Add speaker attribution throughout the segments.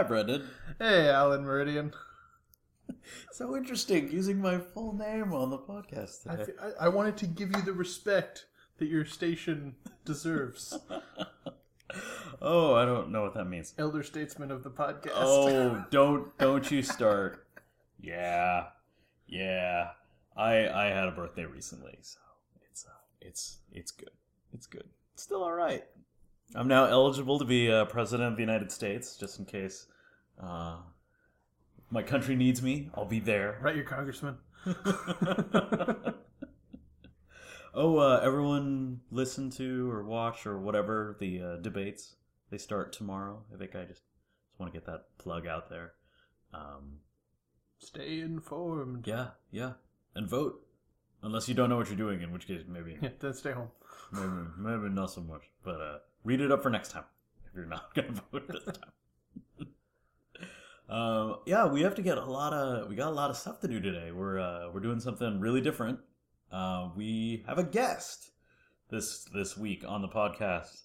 Speaker 1: Brendan.
Speaker 2: Hey, Alan Meridian.
Speaker 1: So interesting using my full name on the podcast today.
Speaker 2: I wanted to give you the respect that your station deserves.
Speaker 1: Oh, I don't know what that means.
Speaker 2: Elder statesman of the podcast.
Speaker 1: Oh, don't you start. Yeah. I had a birthday recently, so it's good. It's good. It's still all right. I'm now eligible to be president of the United States, just in case my country needs me. I'll be there.
Speaker 2: Right, your congressman.
Speaker 1: Everyone listen to or watch or whatever the debates. They start tomorrow. I think I just want to get that plug out there.
Speaker 2: Stay informed.
Speaker 1: Yeah. And vote. Unless you don't know what you're doing, in which case maybe...
Speaker 2: Yeah, then stay home.
Speaker 1: Maybe not so much. But read it up for next time, if you're not going to vote this time. We have to get we got a lot of stuff to do today. We're doing something really different. We have a guest this week on the podcast.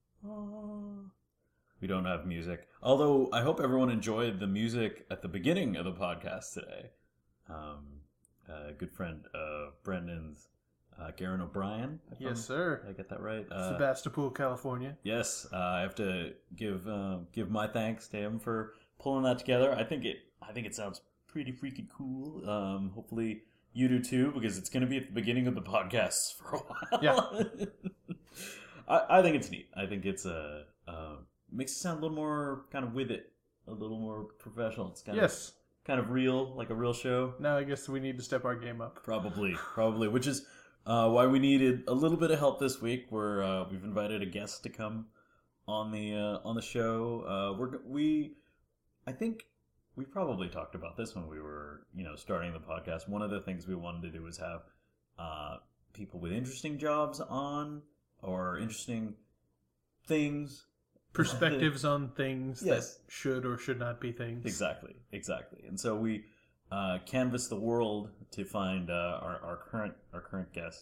Speaker 1: We don't have music. Although I hope everyone enjoyed the music at the beginning of the podcast today. A good friend of Brendan's, Garen O'Brien.
Speaker 2: Yes, sir.
Speaker 1: Did I get that right?
Speaker 2: Sebastopol, California.
Speaker 1: Yes, I have to give my thanks to him for pulling that together. I think it sounds pretty freaking cool. Hopefully you do too, because it's going to be at the beginning of the podcast for a while.
Speaker 2: Yeah.
Speaker 1: I think it's neat. I think it's makes it sound a little more kind of with it, a little more professional. It's kind of real, like a real show.
Speaker 2: Now I guess we need to step our game up.
Speaker 1: Probably, which is why we needed a little bit of help this week. We've invited a guest to come on the show. I think we probably talked about this when we were starting the podcast. One of the things we wanted to do was have people with interesting jobs on, or interesting things.
Speaker 2: Perspectives on things
Speaker 1: Yes.
Speaker 2: that should or should not be things.
Speaker 1: Exactly. And so we canvassed the world to find our current guest,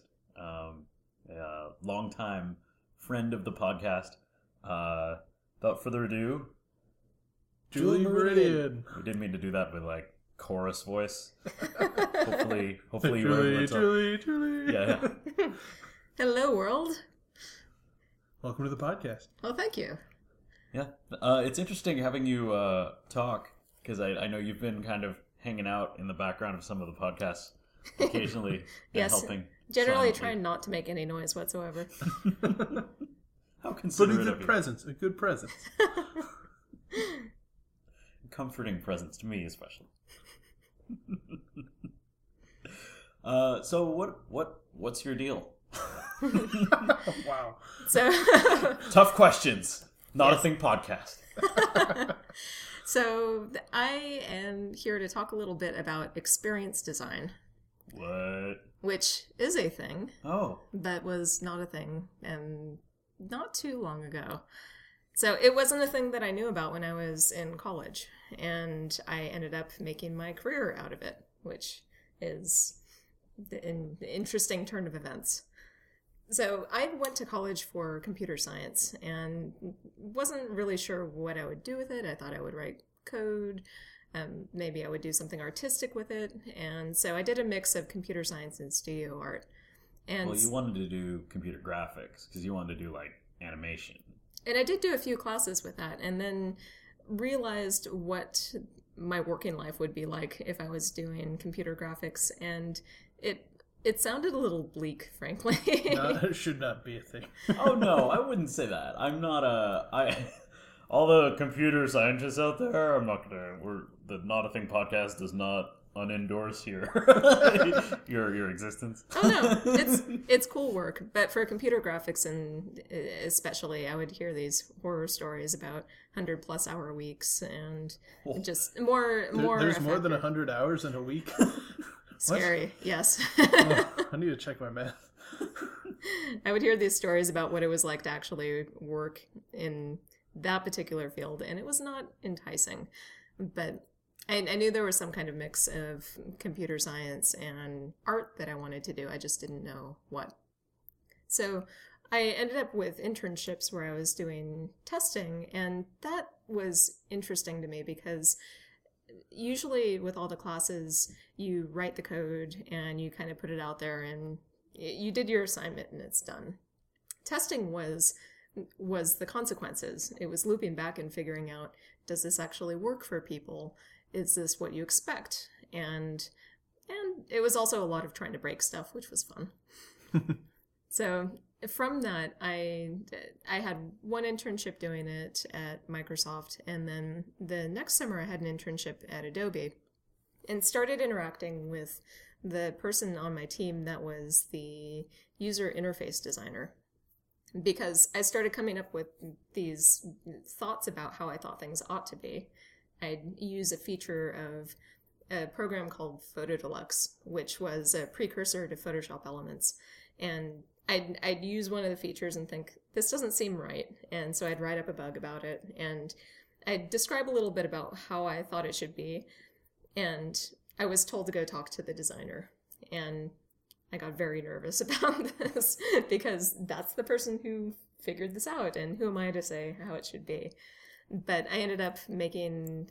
Speaker 1: longtime friend of the podcast. Without further ado,
Speaker 2: Julie Meridian.
Speaker 1: We didn't mean to do that with like chorus voice. Hopefully you
Speaker 2: Julie.
Speaker 1: Yeah.
Speaker 3: Hello, world.
Speaker 2: Welcome to the podcast.
Speaker 3: Well, thank you.
Speaker 1: Yeah, it's interesting having you talk, because I know you've been kind of hanging out in the background of some of the podcasts occasionally.
Speaker 3: Yes,
Speaker 1: and helping.
Speaker 3: generally trying not to make any noise whatsoever.
Speaker 1: How
Speaker 2: But
Speaker 1: considerate
Speaker 2: a
Speaker 1: of
Speaker 2: good
Speaker 1: you.
Speaker 2: presence. A good presence.
Speaker 1: Comforting presence to me, especially. So what's your deal?
Speaker 2: Wow.
Speaker 3: So,
Speaker 1: Tough questions. Not a thing podcast.
Speaker 3: so I am here to talk a little bit about experience design,
Speaker 1: What?
Speaker 3: which is a thing,
Speaker 1: Oh.
Speaker 3: but was not a thing, and not too long ago. So it wasn't a thing that I knew about when I was in college, and I ended up making my career out of it, which is an interesting turn of events. So I went to college for computer science and wasn't really sure what I would do with it. I thought I would write code. Maybe I would do something artistic with it. And so I did a mix of computer science and studio art. And
Speaker 1: Well, you wanted to do computer graphics because you wanted to do like animation.
Speaker 3: And I did do a few classes with that, and then realized what my working life would be like if I was doing computer graphics, and it sounded a little bleak, frankly.
Speaker 2: No, it should not be a thing.
Speaker 1: Oh no, I wouldn't say that. I'm not all the computer scientists out there. The Not a Thing podcast does not unendorse your existence.
Speaker 3: Oh no, it's cool work, but for computer graphics and especially, I would hear these horror stories about 100+ hour weeks and just more.
Speaker 2: There's more than 100 hours in a week.
Speaker 3: Scary, yes.
Speaker 2: Oh, I need to check my math.
Speaker 3: I would hear these stories about what it was like to actually work in that particular field, and it was not enticing. But I knew there was some kind of mix of computer science and art that I wanted to do. I just didn't know what. So I ended up with internships where I was doing testing, and that was interesting to me because usually with all the classes, you write the code and you kind of put it out there and you did your assignment and it's done. Testing was the consequences. It was looping back and figuring out, does this actually work for people? Is this what you expect? And it was also a lot of trying to break stuff, which was fun. So from that, I had one internship doing it at Microsoft, and then the next summer I had an internship at Adobe and started interacting with the person on my team that was the user interface designer, because I started coming up with these thoughts about how I thought things ought to be. I'd use a feature of a program called Photo Deluxe, which was a precursor to Photoshop Elements, and I'd use one of the features and think, this doesn't seem right. And so I'd write up a bug about it. And I'd describe a little bit about how I thought it should be. And I was told to go talk to the designer. And I got very nervous about this because that's the person who figured this out. And who am I to say how it should be? But I ended up making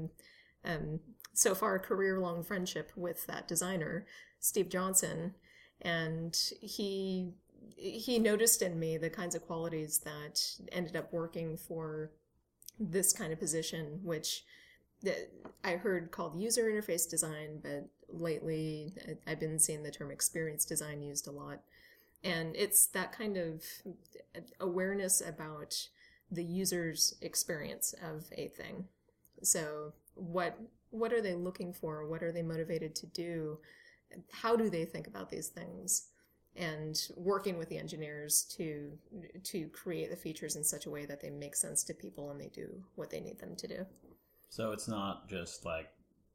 Speaker 3: so far a career-long friendship with that designer, Steve Johnson. And he noticed in me the kinds of qualities that ended up working for this kind of position, which I heard called user interface design, but lately I've been seeing the term experience design used a lot. And it's that kind of awareness about the user's experience of a thing. So what are they looking for? What are they motivated to do? How do they think about these things? And working with the engineers to create the features in such a way that they make sense to people and they do what they need them to do.
Speaker 1: So it's not just like,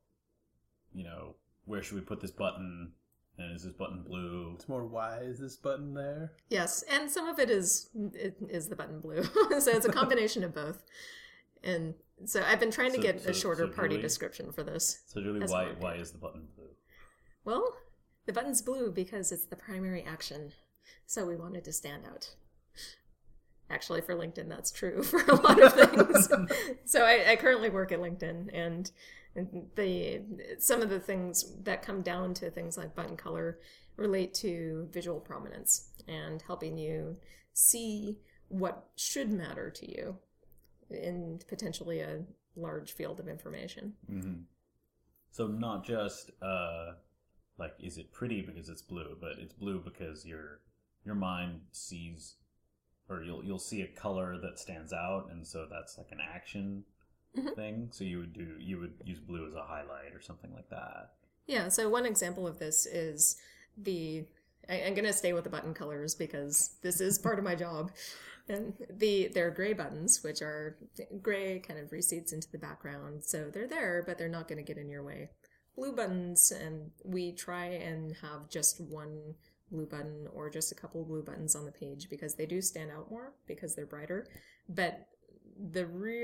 Speaker 1: where should we put this button? And is this button blue?
Speaker 2: It's more, why is this button there?
Speaker 3: Yes, and some of it is the button blue. So it's a combination of both. And so I've been trying to get a shorter party description for this.
Speaker 1: So Julie, why is the button blue?
Speaker 3: Well, the button's blue because it's the primary action, so we wanted to stand out. Actually, for LinkedIn, that's true for a lot of things. So I currently work at LinkedIn, and some of the things that come down to things like button color relate to visual prominence and helping you see what should matter to you in potentially a large field of information.
Speaker 1: Mm-hmm. So not just is it pretty because it's blue, but it's blue because your mind sees, or you'll see a color that stands out, and so that's like an action thing. So you would use blue as a highlight or something like that. Yeah.
Speaker 3: So one example of this is I'm going to stay with the button colors because this is part of my job. And they're gray buttons, which are gray, kind of recedes into the background. So they're there, but they're not going to get in your way. Blue buttons, and we try and have just one blue button or just a couple of blue buttons on the page because they do stand out more because they're brighter. But the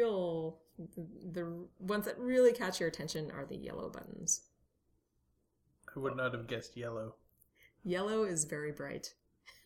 Speaker 3: ones that really catch your attention are the yellow buttons.
Speaker 2: I would not have guessed yellow.
Speaker 3: Yellow is very bright.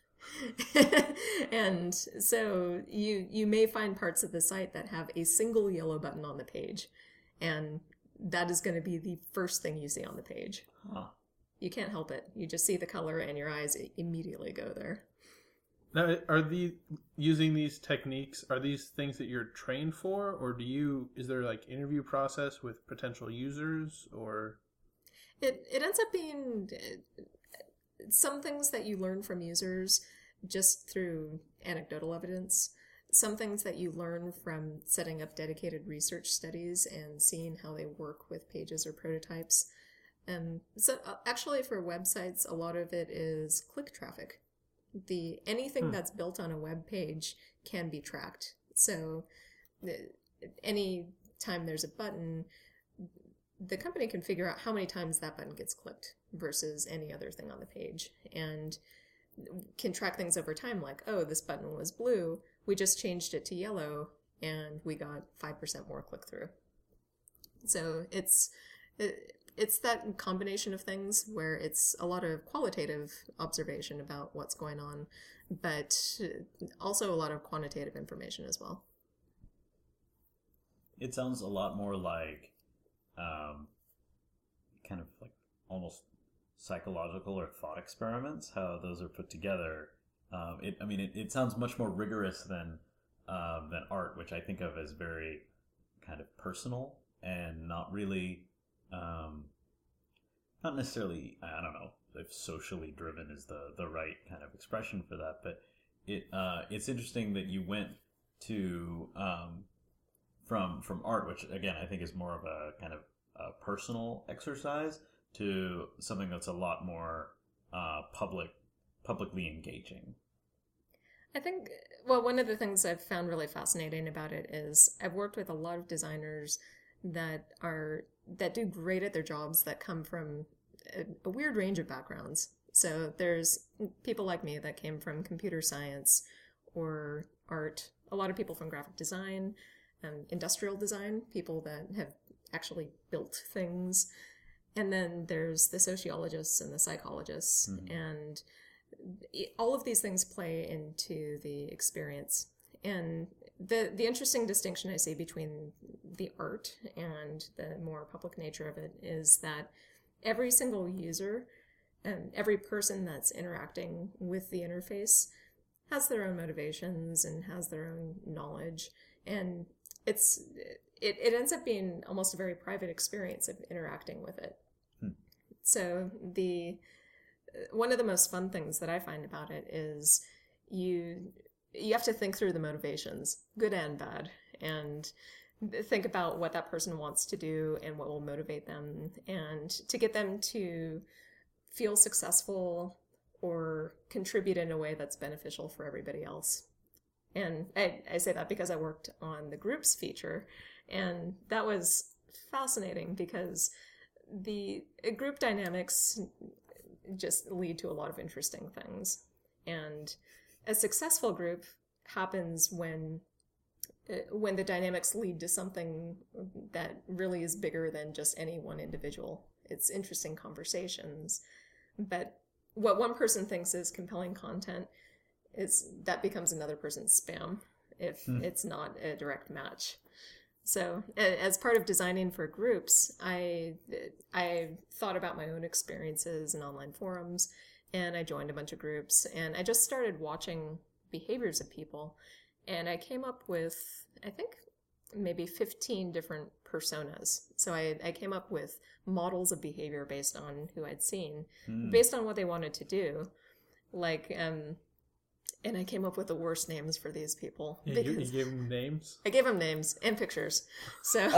Speaker 3: And so you may find parts of the site that have a single yellow button on the page, and that is going to be the first thing you see on the page. Huh. You can't help it. You just see the color and your eyes immediately go there.
Speaker 2: Now, using these techniques, are these things that you're trained for, or is there like interview process with potential users, or?
Speaker 3: It ends up being some things that you learn from users just through anecdotal evidence, some things that you learn from setting up dedicated research studies and seeing how they work with pages or prototypes. So actually for websites, a lot of it is click traffic. Anything that's built on a web page can be tracked. So any time there's a button, the company can figure out how many times that button gets clicked versus any other thing on the page, and can track things over time like, oh, this button was blue, we just changed it to yellow, and we got 5% more click-through. So it's that combination of things where it's a lot of qualitative observation about what's going on, but also a lot of quantitative information as well.
Speaker 1: It sounds a lot more like kind of like almost psychological or thought experiments, how those are put together. It sounds much more rigorous than art, which I think of as very kind of personal and not really, not necessarily, I don't know if socially driven is the right kind of expression for that, but it's interesting that you went to from art, which again I think is more of a kind of a personal exercise, to something that's a lot more publicly engaging.
Speaker 3: I think, well, one of the things I've found really fascinating about it is I've worked with a lot of designers that do great at their jobs, that come from a weird range of backgrounds. So there's people like me that came from computer science or art, a lot of people from graphic design, industrial design, people that have actually built things. And then there's the sociologists and the psychologists, and all of these things play into the experience. And the interesting distinction I see between the art and the more public nature of it is that every single user and every person that's interacting with the interface has their own motivations and has their own knowledge, and it ends up being almost a very private experience of interacting with it. So one of the most fun things that I find about it is you have to think through the motivations, good and bad, and think about what that person wants to do and what will motivate them, and to get them to feel successful or contribute in a way that's beneficial for everybody else. And I say that because I worked on the groups feature, and that was fascinating because the group dynamics just lead to a lot of interesting things. And a successful group happens when the dynamics lead to something that really is bigger than just any one individual. It's interesting conversations. But what one person thinks is compelling content, that becomes another person's spam if it's not a direct match. So as part of designing for groups, I thought about my own experiences in online forums, and I joined a bunch of groups, and I just started watching behaviors of people, and I came up with, I think, maybe 15 different personas. So I came up with models of behavior based on who I'd seen, based on what they wanted to do. Like, and I came up with the worst names for these people.
Speaker 2: You gave them names?
Speaker 3: I gave them names and pictures. So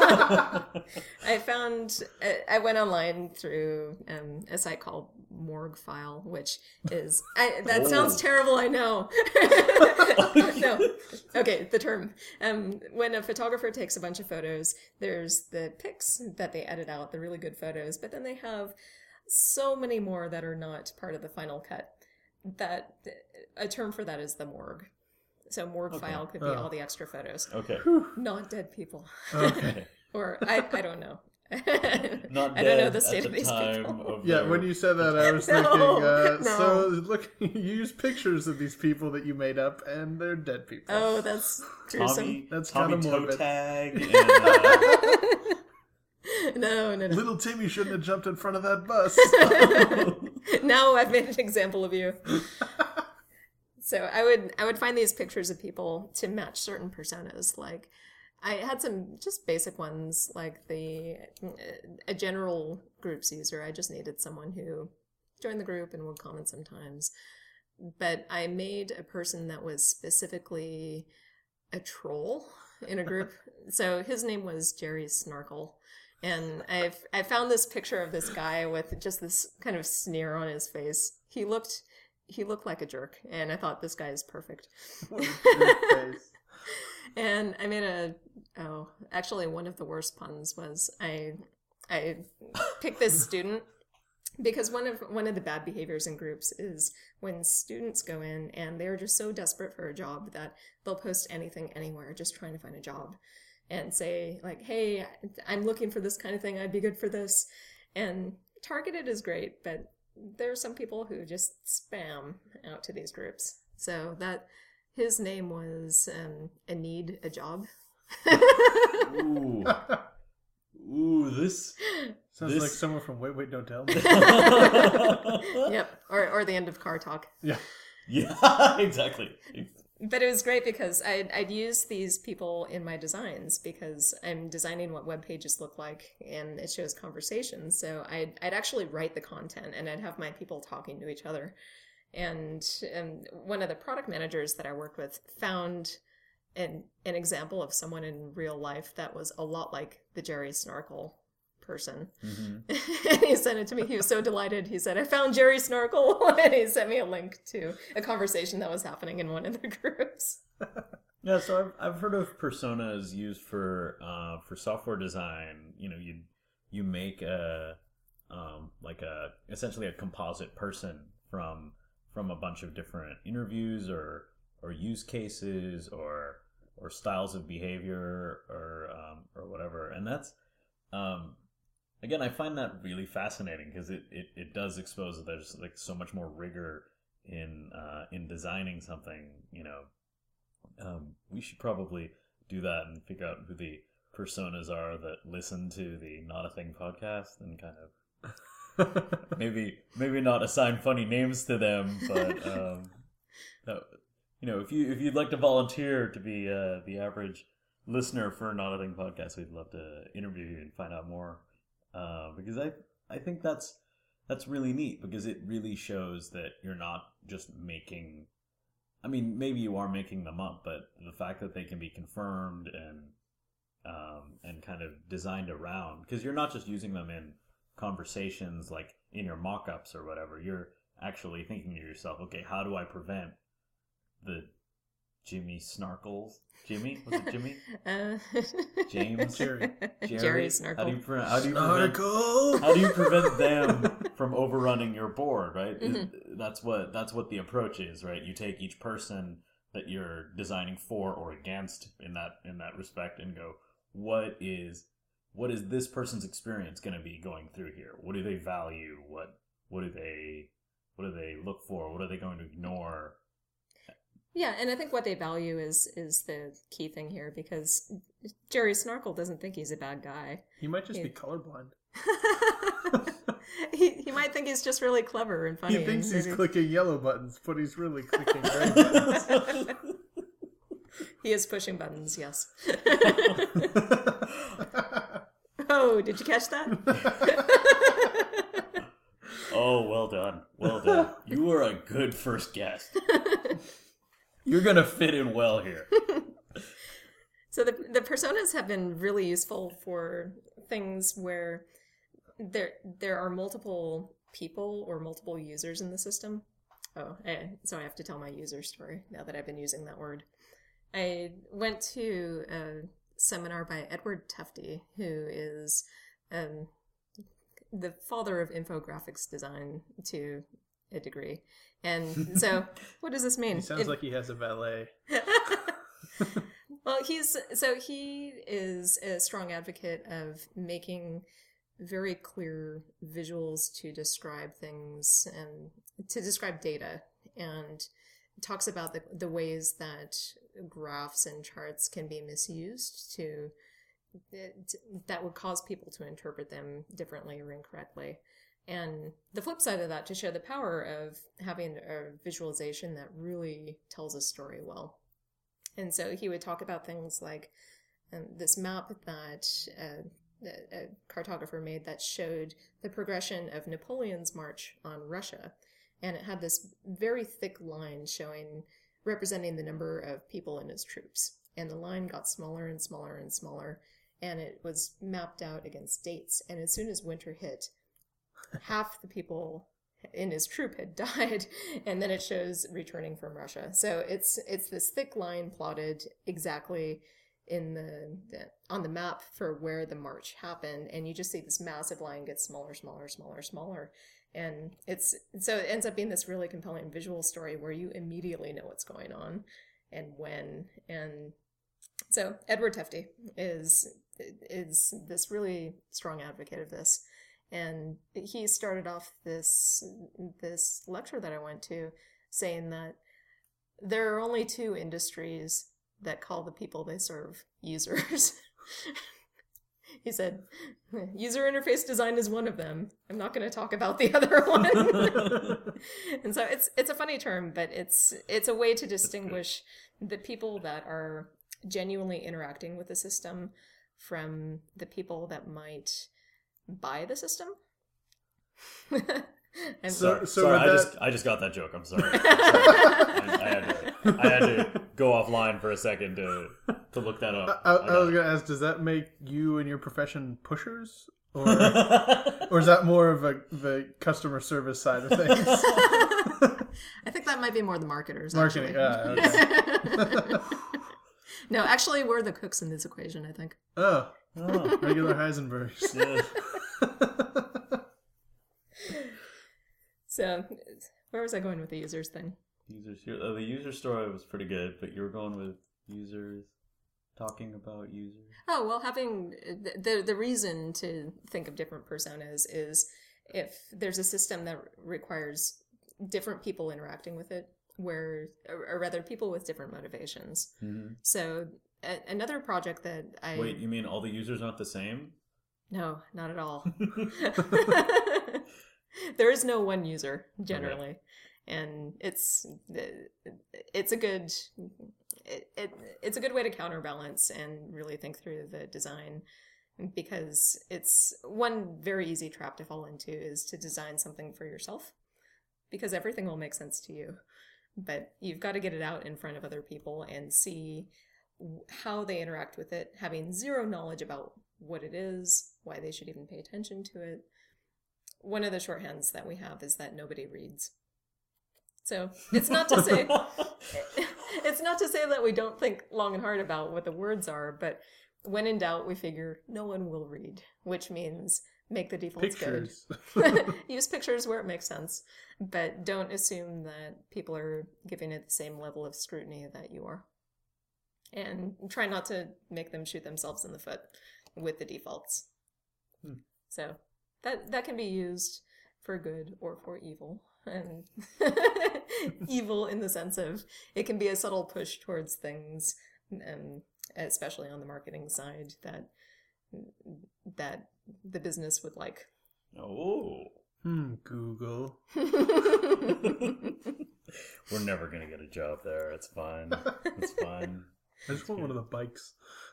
Speaker 3: I went online through a site called Morguefile, which is, that sounds terrible, I know. No. Okay, the term. When a photographer takes a bunch of photos, there's the pics that they edit out, the really good photos, but then they have so many more that are not part of the final cut. That a term for that is the morgue. So Morguefile could be all the extra photos.
Speaker 1: Okay.
Speaker 3: Not dead people.
Speaker 2: Okay.
Speaker 3: Or I don't know.
Speaker 1: Not
Speaker 3: I
Speaker 1: dead
Speaker 3: don't know the
Speaker 1: at
Speaker 3: state of
Speaker 1: the
Speaker 3: these
Speaker 1: time
Speaker 3: people.
Speaker 1: of
Speaker 2: Yeah,
Speaker 1: their...
Speaker 2: when you said that, I was
Speaker 3: No,
Speaker 2: thinking,
Speaker 3: no.
Speaker 2: so look, you use pictures of these people that you made up, and they're dead people.
Speaker 3: Oh, that's gruesome.
Speaker 2: That's
Speaker 1: Tommy
Speaker 2: kinda
Speaker 1: Toe
Speaker 2: morbid.
Speaker 1: Tag and
Speaker 3: No.
Speaker 2: Little Timmy shouldn't have jumped in front of that bus.
Speaker 3: Now I've made an example of you. So I would find these pictures of people to match certain personas. Like, I had some just basic ones, like a general groups user. I just needed someone who joined the group and would comment sometimes. But I made a person that was specifically a troll in a group. So his name was Jerry Snarkle. And I found this picture of this guy with just this kind of sneer on his face. He looked like a jerk, and I thought, this guy is perfect.
Speaker 2: What a jerk face.
Speaker 3: And I made actually one of the worst puns was I picked this student, because one of the bad behaviors in groups is when students go in and they're just so desperate for a job that they'll post anything anywhere, just trying to find a job. and say like, hey, I'm looking for this kind of thing, I'd be good for this. And targeted is great, but there are some people who just spam out to these groups. So that his name was A Need a Job.
Speaker 1: Ooh. Ooh, this
Speaker 2: Sounds like someone from Wait, Wait, Don't Tell Me.
Speaker 3: Yep, or the end of Car Talk.
Speaker 2: Yeah.
Speaker 1: Yeah, exactly.
Speaker 3: But it was great because I'd use these people in my designs because I'm designing what web pages look like, and it shows conversations. So I'd actually write the content, and I'd have my people talking to each other. And one of the product managers that I worked with found an example of someone in real life that was a lot like the Jerry Snarkle person. Mm-hmm. And he sent it to me. He was so delighted. He said, I found Jerry Snarkle. And he sent me a link to a conversation that was happening in one of the groups.
Speaker 1: Yeah, so I've heard of personas used for software design. You know, you make essentially a composite person from a bunch of different interviews or use cases or styles of behavior or whatever. And that's again, I find that really fascinating because it does expose that there's like so much more rigor in designing something. You know, we should probably do that and figure out who the personas are that listen to the Not a Thing podcast and kind of maybe not assign funny names to them, but you know, if you'd like to volunteer to be the average listener for Not a Thing podcast, we'd love to interview you and find out more. Because I think that's really neat because it really shows that you're not just making. I mean, maybe you are making them up, but the fact that they can be confirmed and kind of designed around, because you're not just using them in conversations like in your mock-ups or whatever. You're actually thinking to yourself, okay, how do I prevent the Jimmy Snarkles? Jimmy? Was it Jimmy? James?
Speaker 2: Jerry
Speaker 3: Snarkle.
Speaker 1: How do you prevent them from overrunning your board, right?
Speaker 3: Mm-hmm.
Speaker 1: That's what the approach is, right? You take each person that you're designing for or against in that respect and go, what is this person's experience going to be going through here? What do they value? What do they look for? What are they going to ignore?
Speaker 3: Yeah, and I think what they value is the key thing here, because Jerry Snarkle doesn't think he's a bad guy.
Speaker 2: He might just be colorblind.
Speaker 3: he might think he's just really clever and funny.
Speaker 2: He thinks he's clicking yellow buttons, but he's really clicking gray buttons.
Speaker 3: He is pushing buttons, yes. Oh, did you catch that?
Speaker 1: Oh, well done. Well done. You were a good first guest. You're going to fit in well here.
Speaker 3: So the personas have been really useful for things where there are multiple people or multiple users in the system. So I have to tell my user story now that I've been using that word. I went to a seminar by Edward Tufte, who is the father of infographics design to a degree. And so, what does this mean?
Speaker 2: He sounds like he has a valet.
Speaker 3: Well, he is a strong advocate of making very clear visuals to describe things and to describe data, and talks about the ways that graphs and charts can be misused that would cause people to interpret them differently or incorrectly. And the flip side of that, to show the power of having a visualization that really tells a story well. And so he would talk about things like this map that a cartographer made that showed the progression of Napoleon's march on Russia. And it had this very thick line representing the number of people in his troops. And the line got smaller and smaller and smaller, and it was mapped out against dates. And as soon as winter hit, half the people in his troop had died, and then it shows returning from Russia. So it's this thick line plotted exactly on the map for where the march happened, and you just see this massive line get smaller, smaller, smaller, smaller. And it ends up being this really compelling visual story where you immediately know what's going on and when. And So Edward Tefty is this really strong advocate of this, and he started off this lecture that I went to saying that there are only two industries that call the people they serve users. He said, user interface design is one of them. I'm not going to talk about the other one. And so it's a funny term, but it's a way to distinguish the people that are genuinely interacting with the system from the people that might buy the system.
Speaker 1: Sorry, I just got that joke. I'm sorry. I had to go offline for a second to look that up.
Speaker 2: I was going to ask, does that make you and your profession pushers? Or is that more of the customer service side of things?
Speaker 3: I think that might be more the marketers.
Speaker 2: Marketing,
Speaker 3: okay. No, actually, we're the cooks in this equation, I think.
Speaker 2: Oh, regular Heisenbergs.
Speaker 1: Yeah.
Speaker 3: So, where was I going with the users thing?
Speaker 1: The user story was pretty good, but you were going with users, talking about users.
Speaker 3: Oh, well, having the reason to think of different personas is if there's a system that requires different people interacting with it, or rather people with different motivations. Mm-hmm. So another project that
Speaker 1: Wait, you mean all the users aren't the same?
Speaker 3: No, not at all. There is no one user generally. Okay. And it's a good way to counterbalance and really think through the design, because it's one very easy trap to fall into is to design something for yourself, because everything will make sense to you, but you've got to get it out in front of other people and see how they interact with it, having zero knowledge about what it is, why they should even pay attention to it. One of the shorthands that we have is that nobody reads. So it's not to say that we don't think long and hard about what the words are, but when in doubt, we figure no one will read, which means make the defaults
Speaker 2: pictures.
Speaker 3: Good. Use pictures where it makes sense, but don't assume that people are giving it the same level of scrutiny that you are. And try not to make them shoot themselves in the foot with the defaults. So that can be used for good or for evil. And evil in the sense of it can be a subtle push towards things, especially on the marketing side, that the business would like.
Speaker 1: Oh.
Speaker 2: Google.
Speaker 1: We're never going to get a job there. It's fine. It's fine.
Speaker 2: I just want one of the bikes.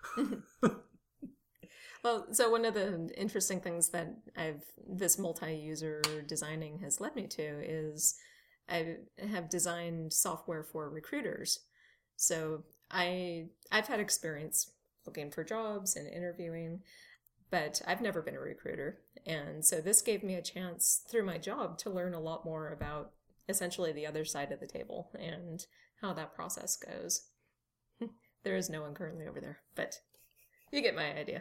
Speaker 3: Well, so one of the interesting things that this multi-user designing has led me to is I have designed software for recruiters. So I've had experience looking for jobs and interviewing, but I've never been a recruiter. And so this gave me a chance through my job to learn a lot more about essentially the other side of the table and how that process goes. There is no one currently over there, but you get my idea.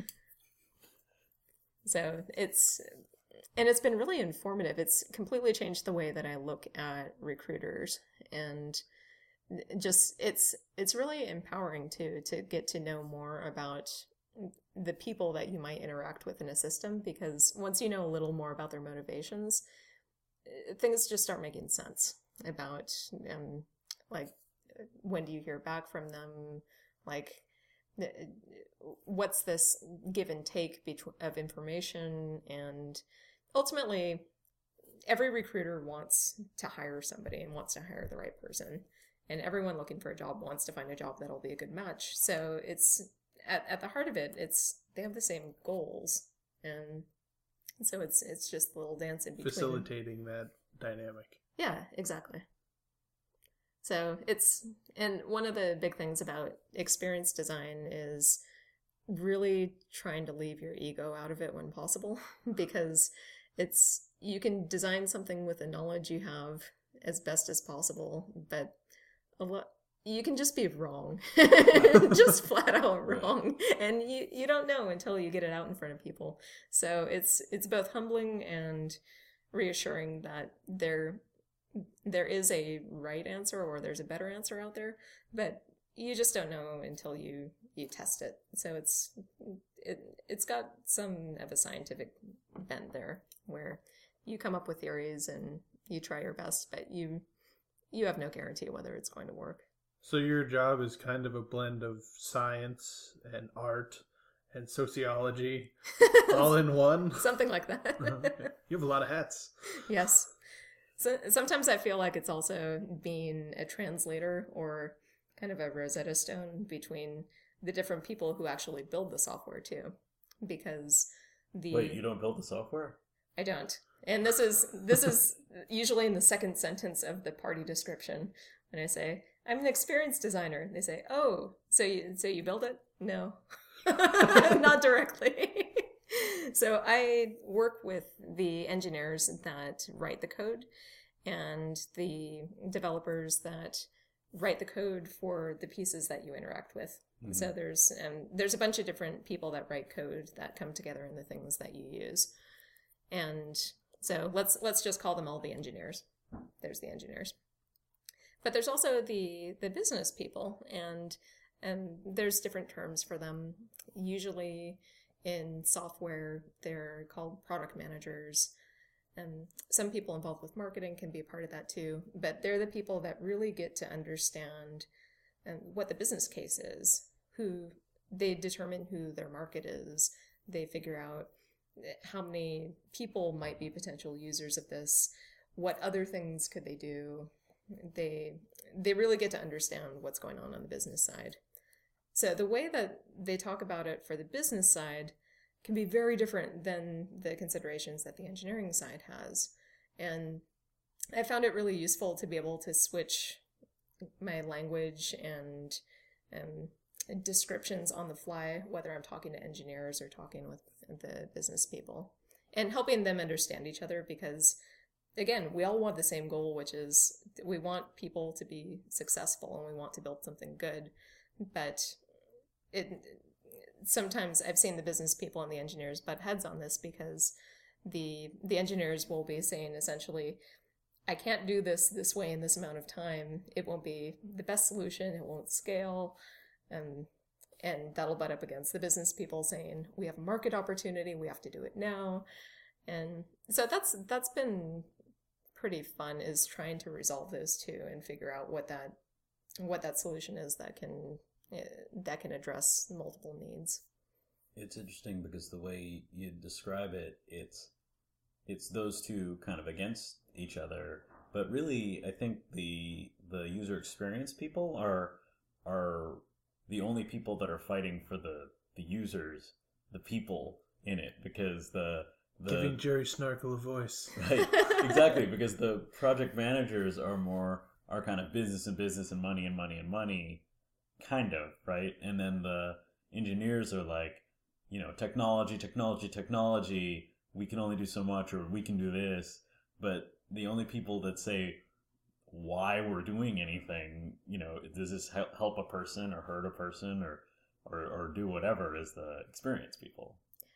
Speaker 3: So it's been really informative. It's completely changed the way that I look at recruiters, and just it's really empowering to get to know more about the people that you might interact with in a system, because once you know a little more about their motivations, things just start making sense about like when do you hear back from them, like what's this give and take of information. And ultimately every recruiter wants to hire somebody and wants to hire the right person, and everyone looking for a job wants to find a job that'll be a good match. So it's at the heart of it, they have the same goals, and so it's just a little dance in between,
Speaker 2: facilitating that dynamic.
Speaker 3: Yeah, exactly. So and one of the big things about experience design is really trying to leave your ego out of it when possible, because you can design something with the knowledge you have as best as possible, but you can just be wrong, just flat out wrong, and you don't know until you get it out in front of people. So it's both humbling and reassuring that there is a right answer or there's a better answer out there, but you just don't know until you test it. So it's got some of a scientific bent there, where you come up with theories and you try your best, but you have no guarantee whether it's going to work.
Speaker 2: So your job is kind of a blend of science and art and sociology all in one?
Speaker 3: Something like that.
Speaker 2: Okay. You have a lot of hats.
Speaker 3: Yes. So sometimes I feel like it's also being a translator or kind of a Rosetta Stone between the different people who actually build the software too. Because
Speaker 1: Wait, you don't build the software?
Speaker 3: I don't. And this is usually in the second sentence of the party description. When I say, I'm an experienced designer, they say, oh, so you build it? No. Not directly. So I work with the engineers that write the code and the developers that write the code for the pieces that you interact with. Mm-hmm. So there's a bunch of different people that write code that come together in the things that you use. And so let's just call them all the engineers. There's the engineers. But there's also the business people, and there's different terms for them. Usually in software, they're called product managers. And some people involved with marketing can be a part of that too. But they're the people that really get to understand what the business case is, who they determine who their market is. They figure out how many people might be potential users of this, what other things could they do. They really get to understand what's going on the business side. So the way that they talk about it for the business side can be very different than the considerations that the engineering side has. And I found it really useful to be able to switch my language and descriptions on the fly, whether I'm talking to engineers or talking with the business people, and helping them understand each other, because again, we all want the same goal, which is we want people to be successful and we want to build something good. But sometimes I've seen the business people and the engineers butt heads on this, because the engineers will be saying essentially, I can't do this way in this amount of time. It won't be the best solution. It won't scale. And that'll butt up against the business people saying, we have a market opportunity. We have to do it now. And so that's been pretty fun, is trying to resolve those two and figure out what that solution is that can address multiple needs.
Speaker 1: It's interesting because the way you describe it, it's those two kind of against each other, but really I think the user experience people are the only people that are fighting for the users, the people in it, because the
Speaker 2: giving Jerry Snarkle a voice.
Speaker 1: Right, exactly, because the project managers are kind of business and money and money and money, kind of, right? And then the engineers are like, technology, we can only do so much, or we can do this. But the only people that say why we're doing anything, does this help a person or hurt a person or do whatever, is the experience people.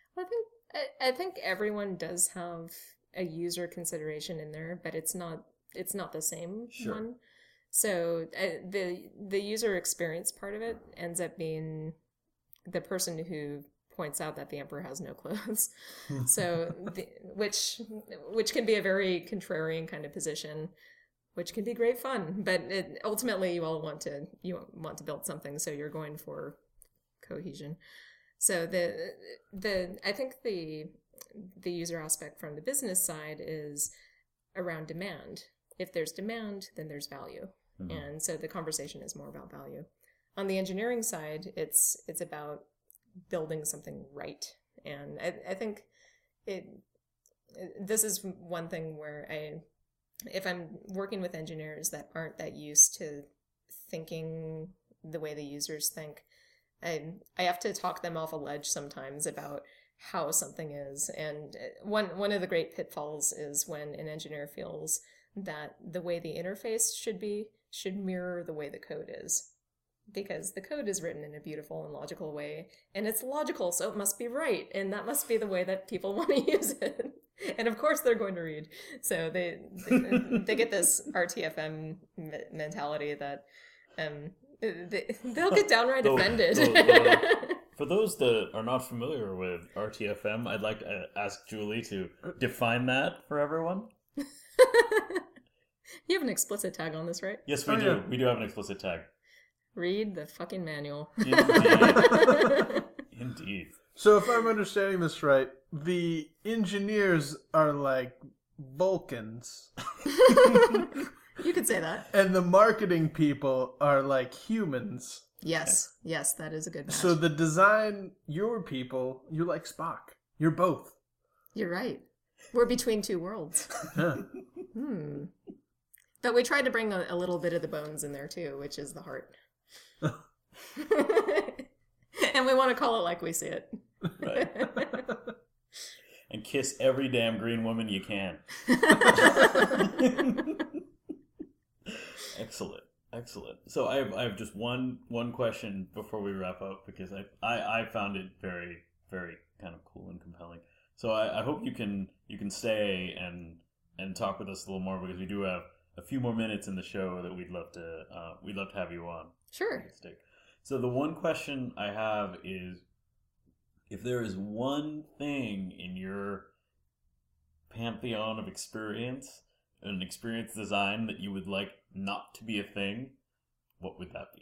Speaker 3: I think everyone does have a user consideration in there, but it's not the same
Speaker 1: Sure.
Speaker 3: one. So the user experience part of it ends up being the person who points out that the emperor has no clothes. So which can be a very contrarian kind of position, which can be great fun. But ultimately, you want to build something, so you're going for cohesion. So I think the user aspect from the business side is around demand. If there's demand, then there's value. Mm-hmm. And so the conversation is more about value. On the engineering side, it's about building something right. And I think this is one thing where if I'm working with engineers that aren't that used to thinking the way the users think, I have to talk them off a ledge sometimes about how something is. And one of the great pitfalls is when an engineer feels that the way the interface should mirror the way the code is. Because the code is written in a beautiful and logical way, and it's logical, so it must be right, and that must be the way that people want to use it. And of course they're going to read. So they get this RTFM mentality that They'll get downright
Speaker 1: Though-
Speaker 3: offended.
Speaker 1: For those that are not familiar with RTFM, I'd like to ask Julie to define that for everyone.
Speaker 3: You have an explicit tag on this, right?
Speaker 1: Yes, we
Speaker 2: Oh,
Speaker 1: do.
Speaker 2: yeah.
Speaker 1: We do have an explicit tag.
Speaker 3: Read the fucking manual.
Speaker 1: Indeed. Indeed.
Speaker 2: So if I'm understanding this right, the engineers are like Vulcans,
Speaker 3: You could say that.
Speaker 2: and the marketing people are like humans.
Speaker 3: Yes, that is a good match.
Speaker 2: So the design, your people, you're like Spock. You're both.
Speaker 3: You're right. We're between two worlds.
Speaker 2: Huh.
Speaker 3: But we tried to bring a little bit of the bones in there too, which is the heart. And we want to call it like we see it.
Speaker 1: Right. And kiss every damn green woman you can. Excellent. Excellent. So I have just one question before we wrap up, because I found it very, very kind of cool and compelling. So I hope you can stay and talk with us a little more, because we do have a few more minutes in the show that we'd love to have you on.
Speaker 3: Sure.
Speaker 1: So the one question I have is, if there is one thing in your pantheon of experience, an experience design that you would like not to be a thing, what would that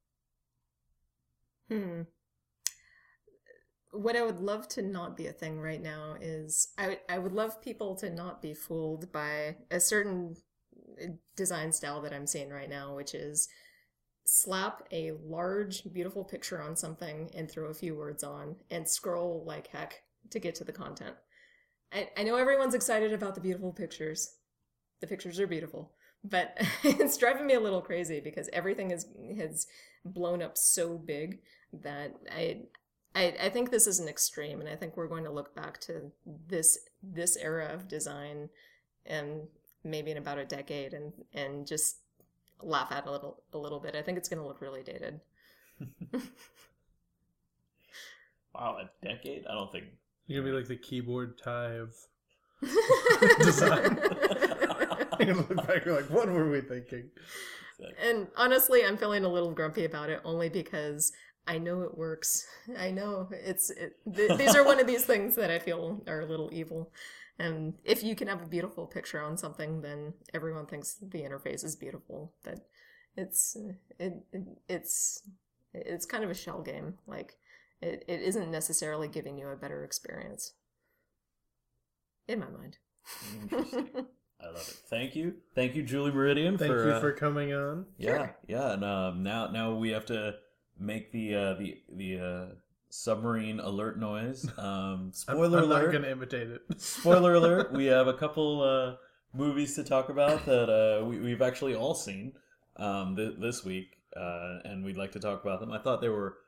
Speaker 1: be?
Speaker 3: What I would love to not be a thing right now is I would love people to not be fooled by a certain design style that I'm seeing right now, which is slap a large, beautiful picture on something and throw a few words on and scroll like heck to get to the content. I know everyone's excited about the beautiful pictures. The pictures are beautiful, but it's driving me a little crazy because everything has blown up so big that I think this is an extreme, and I think we're going to look back to this era of design and maybe in about a decade and just laugh at it a little bit. I think it's going to look really dated.
Speaker 1: Wow, a decade? I don't think.
Speaker 2: You're gonna be like the keyboard tie of design. You're gonna look back, you're like, what were we thinking?
Speaker 3: And honestly, I'm feeling a little grumpy about it only because I know it works. I know these are one of these things that I feel are a little evil. And if you can have a beautiful picture on something, then everyone thinks the interface is beautiful. But it's kind of a shell game. Like it isn't necessarily giving you a better experience. In my mind.
Speaker 1: Interesting. I love it. Thank you, Julie Meridian.
Speaker 2: Thank you for coming on.
Speaker 1: Yeah, yeah. And now we have to make the submarine alert noise. Spoiler
Speaker 2: I'm not
Speaker 1: alert.
Speaker 2: gonna imitate it.
Speaker 1: Spoiler alert. We have a couple movies to talk about that we've actually all seen this week, and we'd like to talk about them. I thought they were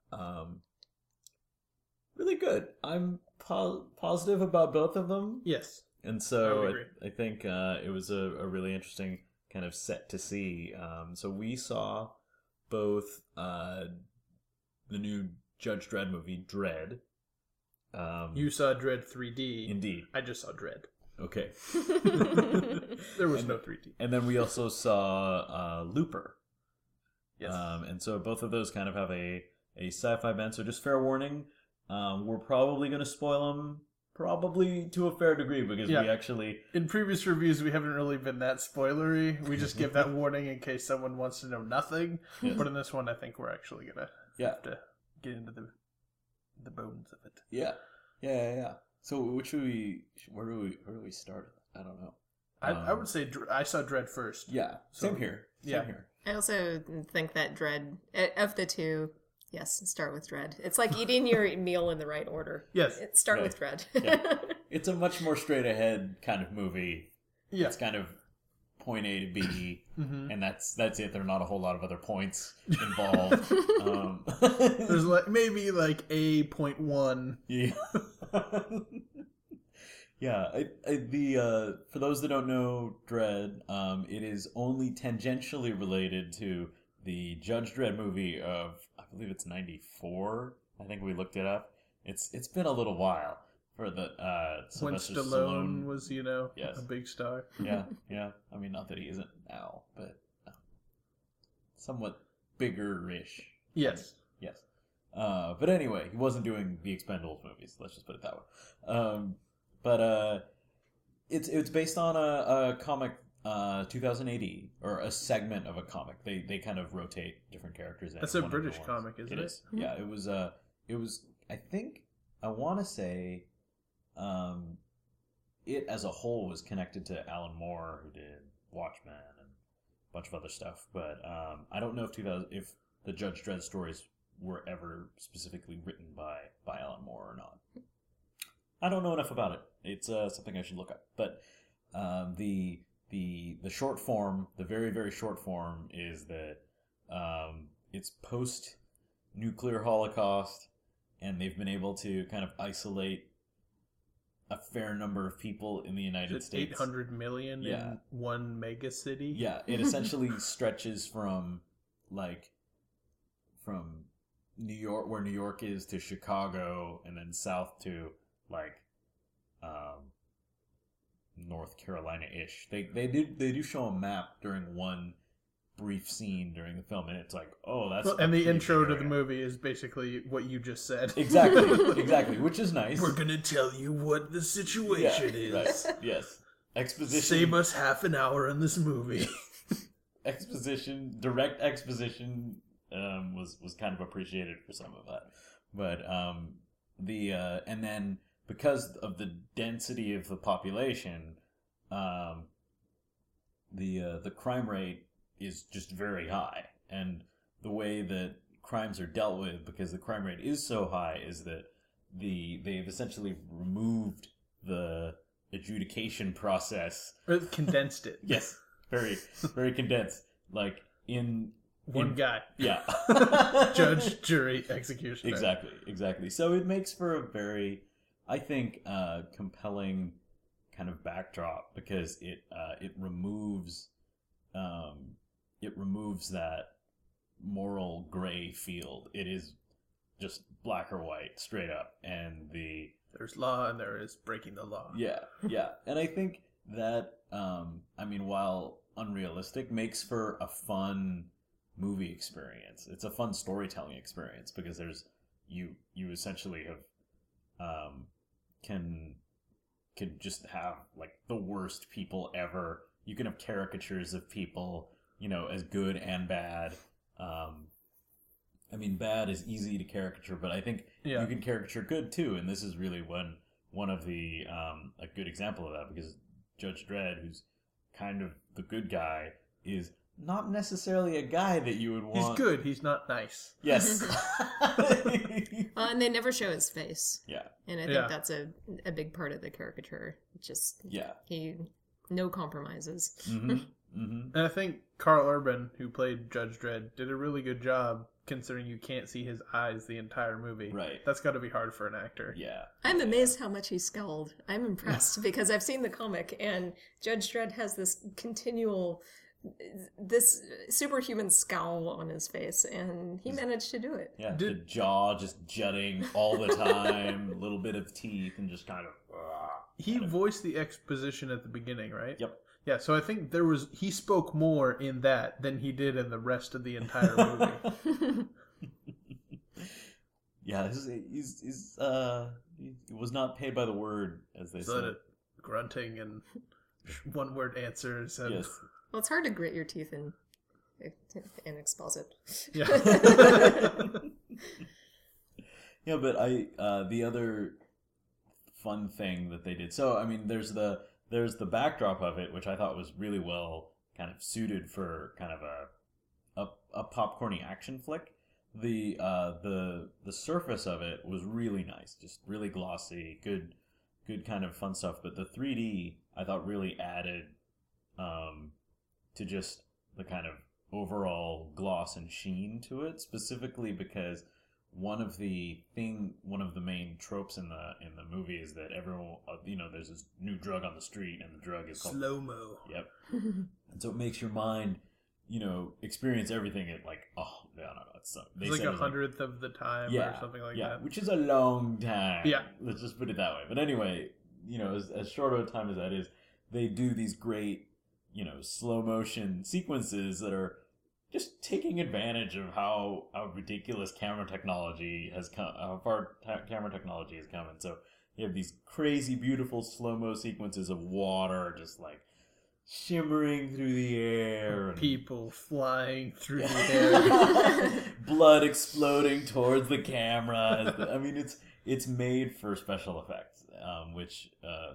Speaker 1: really good. I'm positive about both of them.
Speaker 2: Yes.
Speaker 1: And
Speaker 2: I
Speaker 1: so
Speaker 2: would agree.
Speaker 1: I think it was a really interesting kind of set to see. So we saw both the new Judge Dredd movie, Dredd.
Speaker 2: You saw Dread 3D.
Speaker 1: Indeed.
Speaker 2: I just saw Dread.
Speaker 1: Okay.
Speaker 2: There was no 3D.
Speaker 1: And then we also saw Looper.
Speaker 2: Yes.
Speaker 1: And so both of those kind of have a sci-fi bent. So just fair warning, we're probably going to spoil them, probably to a fair degree, because we actually...
Speaker 2: In previous reviews, we haven't really been that spoilery. We just give that warning in case someone wants to know nothing.
Speaker 1: Yes.
Speaker 2: But in this one, I think we're actually going to have to get into the bones of it.
Speaker 1: Yeah. So where do we start? I don't know.
Speaker 2: I would say I saw Dread first.
Speaker 1: Yeah.
Speaker 2: So-
Speaker 1: Same here.
Speaker 2: yeah.
Speaker 1: Same here.
Speaker 3: I also think that Dread, of the two, yes, start with Dread. It's like eating your meal in the right order.
Speaker 2: Yes.
Speaker 3: Start
Speaker 1: Right.
Speaker 3: with Dread.
Speaker 1: Yeah. It's a much more straight ahead kind of movie.
Speaker 2: Yeah.
Speaker 1: It's kind of point A to B,
Speaker 2: Mhm.
Speaker 1: and that's it. There are not a whole lot of other points involved.
Speaker 2: There's maybe A.1.
Speaker 1: Yeah. Yeah. For those that don't know Dredd, it is only tangentially related to the Judge Dredd movie of, I believe it's 94. I think we looked it up. It's been a little while for the
Speaker 2: When
Speaker 1: Sylvester
Speaker 2: Stallone was,
Speaker 1: Yes.
Speaker 2: a big star.
Speaker 1: Yeah. I mean, not that he isn't now, but somewhat bigger-ish.
Speaker 2: Yes.
Speaker 1: Yes. But anyway, he wasn't doing the Expendables movies. Let's just put it that way. But it's based on a comic, 2000 AD, or a segment of a comic. They kind of rotate different characters in.
Speaker 2: That's a British comic, isn't it?
Speaker 1: It is. Yeah, it was. I think I want to say, it as a whole was connected to Alan Moore, who did Watchmen and a bunch of other stuff. But I don't know if the Judge Dredd stories were ever specifically written by Alan Moore or not. I don't know enough about it. It's something I should look up. But the short form, the very, very short form, is that it's post-nuclear Holocaust, and they've been able to kind of isolate a fair number of people in the United States.
Speaker 2: 800 million in one mega city?
Speaker 1: Yeah, it essentially stretches from New York, where New York is, to Chicago, and then south to North Carolina-ish. They do show a map during one brief scene during the film, and it's like, oh, that's...
Speaker 2: Well, and the intro to the movie is basically what you just said.
Speaker 1: Exactly, which is nice.
Speaker 2: We're gonna tell you what the situation is.
Speaker 1: Right. Yes. Exposition.
Speaker 2: Save us half an hour in this movie.
Speaker 1: Direct exposition was kind of appreciated for some of that. But and then because of the density of the population, the crime rate is just very high. And the way that crimes are dealt with, because the crime rate is so high, is that they've essentially removed the adjudication process.
Speaker 2: Or condensed it.
Speaker 1: Yes. Very, very condensed.
Speaker 2: One guy.
Speaker 1: Yeah.
Speaker 2: Judge, jury, executioner.
Speaker 1: Exactly. So it makes for a very, I think, compelling kind of backdrop, because it removes that moral gray field. It is just black or white, straight up, and
Speaker 2: there's law and there is breaking the law.
Speaker 1: Yeah, and I think that while unrealistic, makes for a fun movie experience. It's a fun storytelling experience, because you essentially have can just have the worst people ever. You can have caricatures of people, as good and bad. Bad is easy to caricature, but I think you can caricature good too, and this is really one of the a good example of that, because Judge Dredd, who's kind of the good guy, is not necessarily a guy that you would want.
Speaker 2: He's good. He's not nice.
Speaker 1: Yes.
Speaker 3: And they never show his face.
Speaker 1: Yeah.
Speaker 3: And I think that's a big part of the caricature. Just no compromises.
Speaker 1: Mm-hmm. Mm-hmm.
Speaker 2: And I think Carl Urban, who played Judge Dredd, did a really good job, considering you can't see his eyes the entire movie.
Speaker 1: Right.
Speaker 2: That's got to be hard for an actor.
Speaker 1: Yeah.
Speaker 3: I'm amazed how much he scowled. I'm impressed because I've seen the comic, and Judge Dredd has this superhuman scowl on his face, and he managed to do it.
Speaker 1: Yeah, the jaw just jutting all the time, a little bit of teeth, and just kind of...
Speaker 2: He voiced the exposition at the beginning, right?
Speaker 1: Yep.
Speaker 2: Yeah, so I think he spoke more in that than he did in the rest of the entire movie.
Speaker 1: Yeah, he was not paid by the word, as they said.
Speaker 2: Grunting and one-word answers. And...
Speaker 1: Yes.
Speaker 3: Well, it's hard to grit your teeth and exposit.
Speaker 2: Yeah.
Speaker 1: Yeah, but the other fun thing that they did. So, there's the backdrop of it, which I thought was really well kind of suited for kind of a popcorny action flick. The surface of it was really nice, just really glossy, good kind of fun stuff. But the 3D I thought really added to just the kind of overall gloss and sheen to it, specifically because one of the main tropes in the movie is that everyone, there's this new drug on the street, and the drug is called
Speaker 2: slow-mo.
Speaker 1: Yep. And so it makes your mind, experience everything at it's
Speaker 2: 100th of the time or something like that.
Speaker 1: Yeah, which is a long time.
Speaker 2: Yeah.
Speaker 1: Let's just put it that way. But anyway, as short of a time as that is, they do these great, slow motion sequences that are just taking advantage of how ridiculous camera technology has come, how far camera technology has come, and so you have these crazy, beautiful slow-mo sequences of water just like shimmering through the air, and
Speaker 2: People flying through the air.
Speaker 1: blood exploding towards the camera. I mean, it's made for special effects, which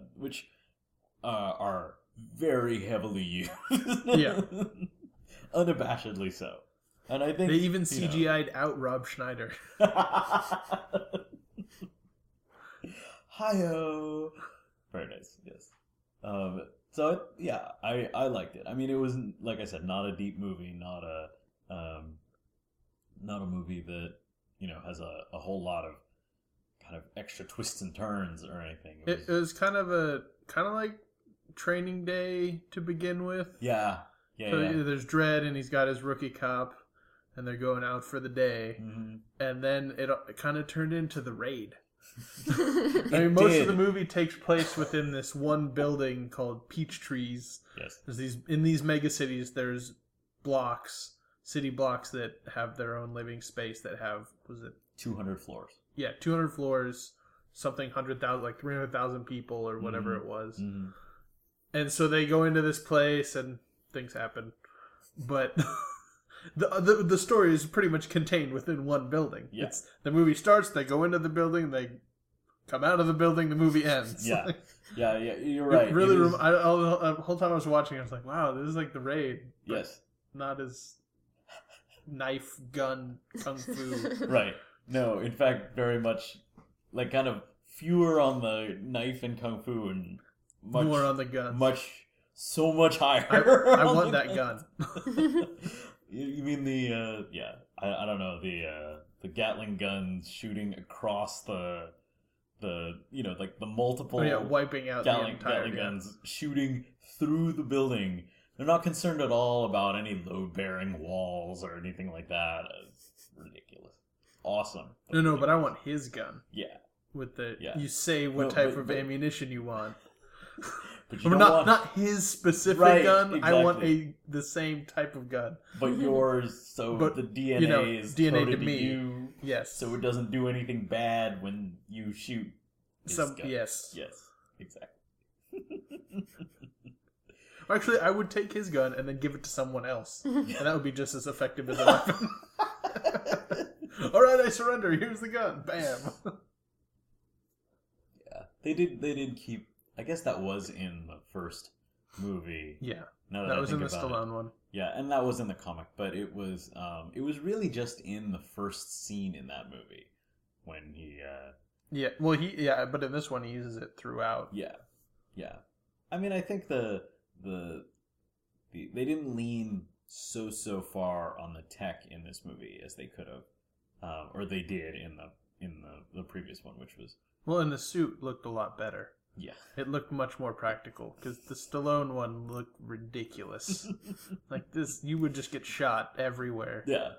Speaker 1: are very heavily used.
Speaker 2: Yeah.
Speaker 1: Unabashedly so. And I think
Speaker 2: They even CGI'd out Rob Schneider.
Speaker 1: Hi-ho! Very nice, yes. So, yeah, I liked it. I mean, it was, like I said, not a deep movie, not a movie that, has a whole lot of kind of extra twists and turns or anything.
Speaker 2: It was kind of like Training Day to begin with.
Speaker 1: Yeah.
Speaker 2: So there's Dredd, and he's got his rookie cop, and they're going out for the day.
Speaker 1: Mm-hmm.
Speaker 2: And then it kind of turned into The Raid. I mean, most of the movie takes place within this one building called Peach Trees.
Speaker 1: Yes.
Speaker 2: There's in these mega cities, there's city blocks that have their own living space that have,
Speaker 1: 200 floors.
Speaker 2: Yeah, 200 floors, something 100,000, like 300,000 people or whatever it was.
Speaker 1: Mm-hmm.
Speaker 2: And so they go into this place and things happen. But the story is pretty much contained within one building.
Speaker 1: Yeah.
Speaker 2: The movie starts, they go into the building, they come out of the building, the movie ends.
Speaker 1: Yeah. Yeah, you're right.
Speaker 2: It really, the whole time I was watching, I was like, wow, this is like The Raid.
Speaker 1: Yes.
Speaker 2: Not as knife, gun, kung fu.
Speaker 1: Right. No, in fact, very much, like, kind of fewer on the knife and kung fu and
Speaker 2: more on the gun.
Speaker 1: So much higher.
Speaker 2: I want that gun.
Speaker 1: You mean the, I don't know, the Gatling guns shooting across the like the multiple
Speaker 2: wiping out
Speaker 1: Gatling
Speaker 2: the entire
Speaker 1: guns shooting through the building. They're not concerned at all about any load-bearing walls or anything like that. It's ridiculous. Awesome.
Speaker 2: But I want his gun.
Speaker 1: Yeah.
Speaker 2: With you say what type of ammunition you want.
Speaker 1: But you
Speaker 2: not his specific gun. Exactly. I want the same type of gun.
Speaker 1: But yours, but the DNA is
Speaker 2: DNA
Speaker 1: coded
Speaker 2: to me.
Speaker 1: You,
Speaker 2: yes.
Speaker 1: So it doesn't do anything bad when you shoot his gun.
Speaker 2: Yes.
Speaker 1: Yes, exactly.
Speaker 2: Actually, I would take his gun and then give it to someone else. And that would be just as effective as a weapon. Alright, I surrender. Here's the gun. Bam.
Speaker 1: Yeah. They did keep... I guess that was in the first movie.
Speaker 2: Yeah.
Speaker 1: That
Speaker 2: was in the Stallone one.
Speaker 1: Yeah, and that was in the comic, but it was really just in the first scene in that movie when he
Speaker 2: Yeah, but in this one he uses it throughout.
Speaker 1: Yeah. Yeah. I mean, I think they didn't lean so far on the tech in this movie as they could have, or they did in the previous one, which was
Speaker 2: and the suit looked a lot better.
Speaker 1: Yeah, it
Speaker 2: looked much more practical because the Stallone one looked ridiculous. Like this, you would just get shot everywhere.
Speaker 1: Yeah,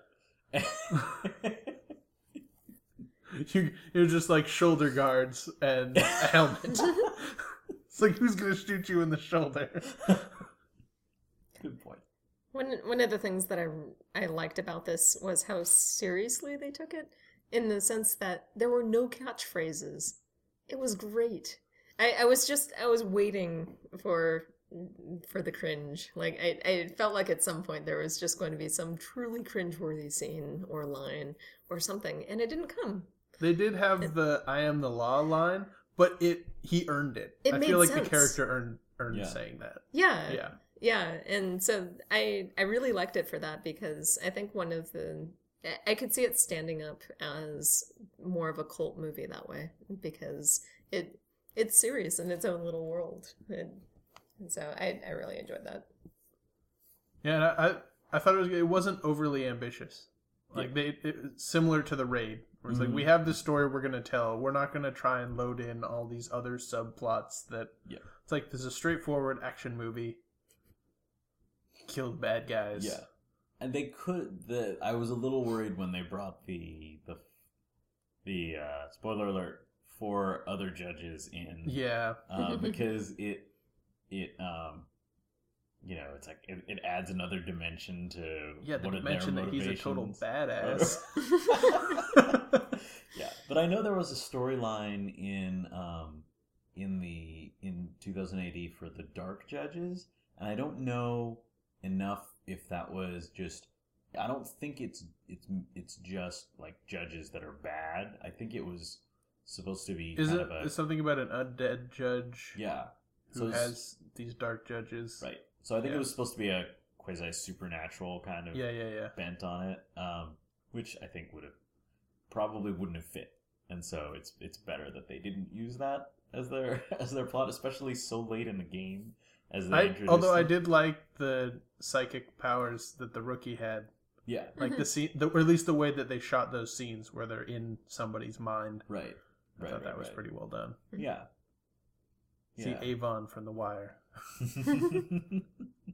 Speaker 2: you're just like shoulder guards and a helmet. It's like, who's gonna shoot you in the shoulder?
Speaker 1: Good point.
Speaker 3: One of the things that I liked about this was how seriously they took it, in the sense that there were no catchphrases. It was great. I was waiting for the cringe. Like I felt like at some point there was just going to be some truly cringeworthy scene or line or something, and it didn't come.
Speaker 2: They did have the "I am the law" line, but he earned it. I
Speaker 3: made
Speaker 2: feel like
Speaker 3: sense.
Speaker 2: The character earned saying that.
Speaker 3: Yeah, and so I really liked it for that, because I think I could see it standing up as more of a cult movie that way, because it's serious in its own little world, and so I really enjoyed that.
Speaker 2: Yeah, I thought it wasn't overly ambitious. Like similar to The Raid, where it's like, we have this story we're gonna tell. We're not gonna try and load in all these other subplots. It's like, this is a straightforward action movie. Kill the bad guys.
Speaker 1: Yeah, and they could. I was a little worried when they brought the spoiler alert, 4 other judges in.
Speaker 2: Yeah,
Speaker 1: because it you know, it's like it adds another dimension to
Speaker 2: Yeah, the
Speaker 1: what are
Speaker 2: dimension
Speaker 1: their
Speaker 2: that he's a total
Speaker 1: motivations.
Speaker 2: badass.
Speaker 1: Yeah, but I know there was a storyline in 2000 AD for the Dark Judges, and I don't know enough if that was just. I don't think it's just like judges that are bad. I think it was supposed to be
Speaker 2: Is
Speaker 1: kind
Speaker 2: it
Speaker 1: of a
Speaker 2: something about an undead judge
Speaker 1: yeah.
Speaker 2: who
Speaker 1: it's-
Speaker 2: has these dark judges?
Speaker 1: right. So I think
Speaker 2: Yeah.
Speaker 1: it was supposed to be a quasi supernatural kind of
Speaker 2: Yeah.
Speaker 1: bent on it, which I think probably wouldn't have fit, and so it's better that they didn't use that as their plot, especially so late in the game as they introduced.
Speaker 2: Although I
Speaker 1: them.
Speaker 2: did like the psychic powers that the rookie had,
Speaker 1: yeah,
Speaker 2: like the scene, or at least the way that they shot those scenes where they're in somebody's mind.
Speaker 1: right,
Speaker 2: I thought that was pretty well done.
Speaker 1: yeah,
Speaker 2: See
Speaker 1: yeah.
Speaker 2: Avon from The Wire, and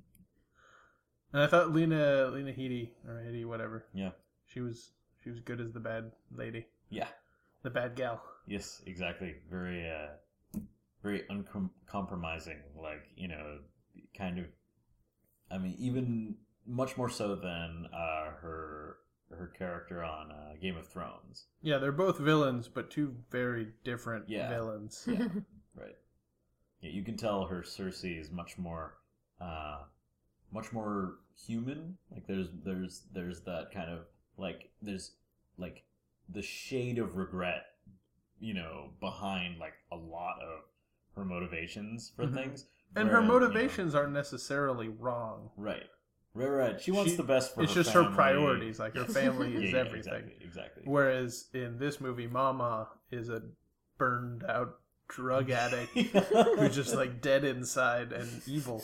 Speaker 2: I thought Lena Headey or Headey, whatever.
Speaker 1: Yeah.
Speaker 2: She was good as the bad lady,
Speaker 1: Yeah.
Speaker 2: the bad gal.
Speaker 1: Yes, exactly. Very, very uncompromising. Like, you know, kind of. I mean, even much more so than her character on Game of Thrones.
Speaker 2: Yeah, they're both villains, but two very different
Speaker 1: Yeah.
Speaker 2: villains.
Speaker 1: Yeah, right. Yeah, you can tell her Cersei is much more human. Like there's that kind of like there's like the shade of regret, you know, behind like a lot of her motivations for
Speaker 2: Mhm.
Speaker 1: things.
Speaker 2: And
Speaker 1: where,
Speaker 2: her
Speaker 1: you know,
Speaker 2: motivations aren't necessarily wrong.
Speaker 1: right. She wants the best for
Speaker 2: It's
Speaker 1: her
Speaker 2: just
Speaker 1: family.
Speaker 2: her priorities. Like her family is
Speaker 1: Yeah,
Speaker 2: everything.
Speaker 1: Exactly.
Speaker 2: Whereas in this movie, Mama is a burned out drug addict who's just like dead inside and evil.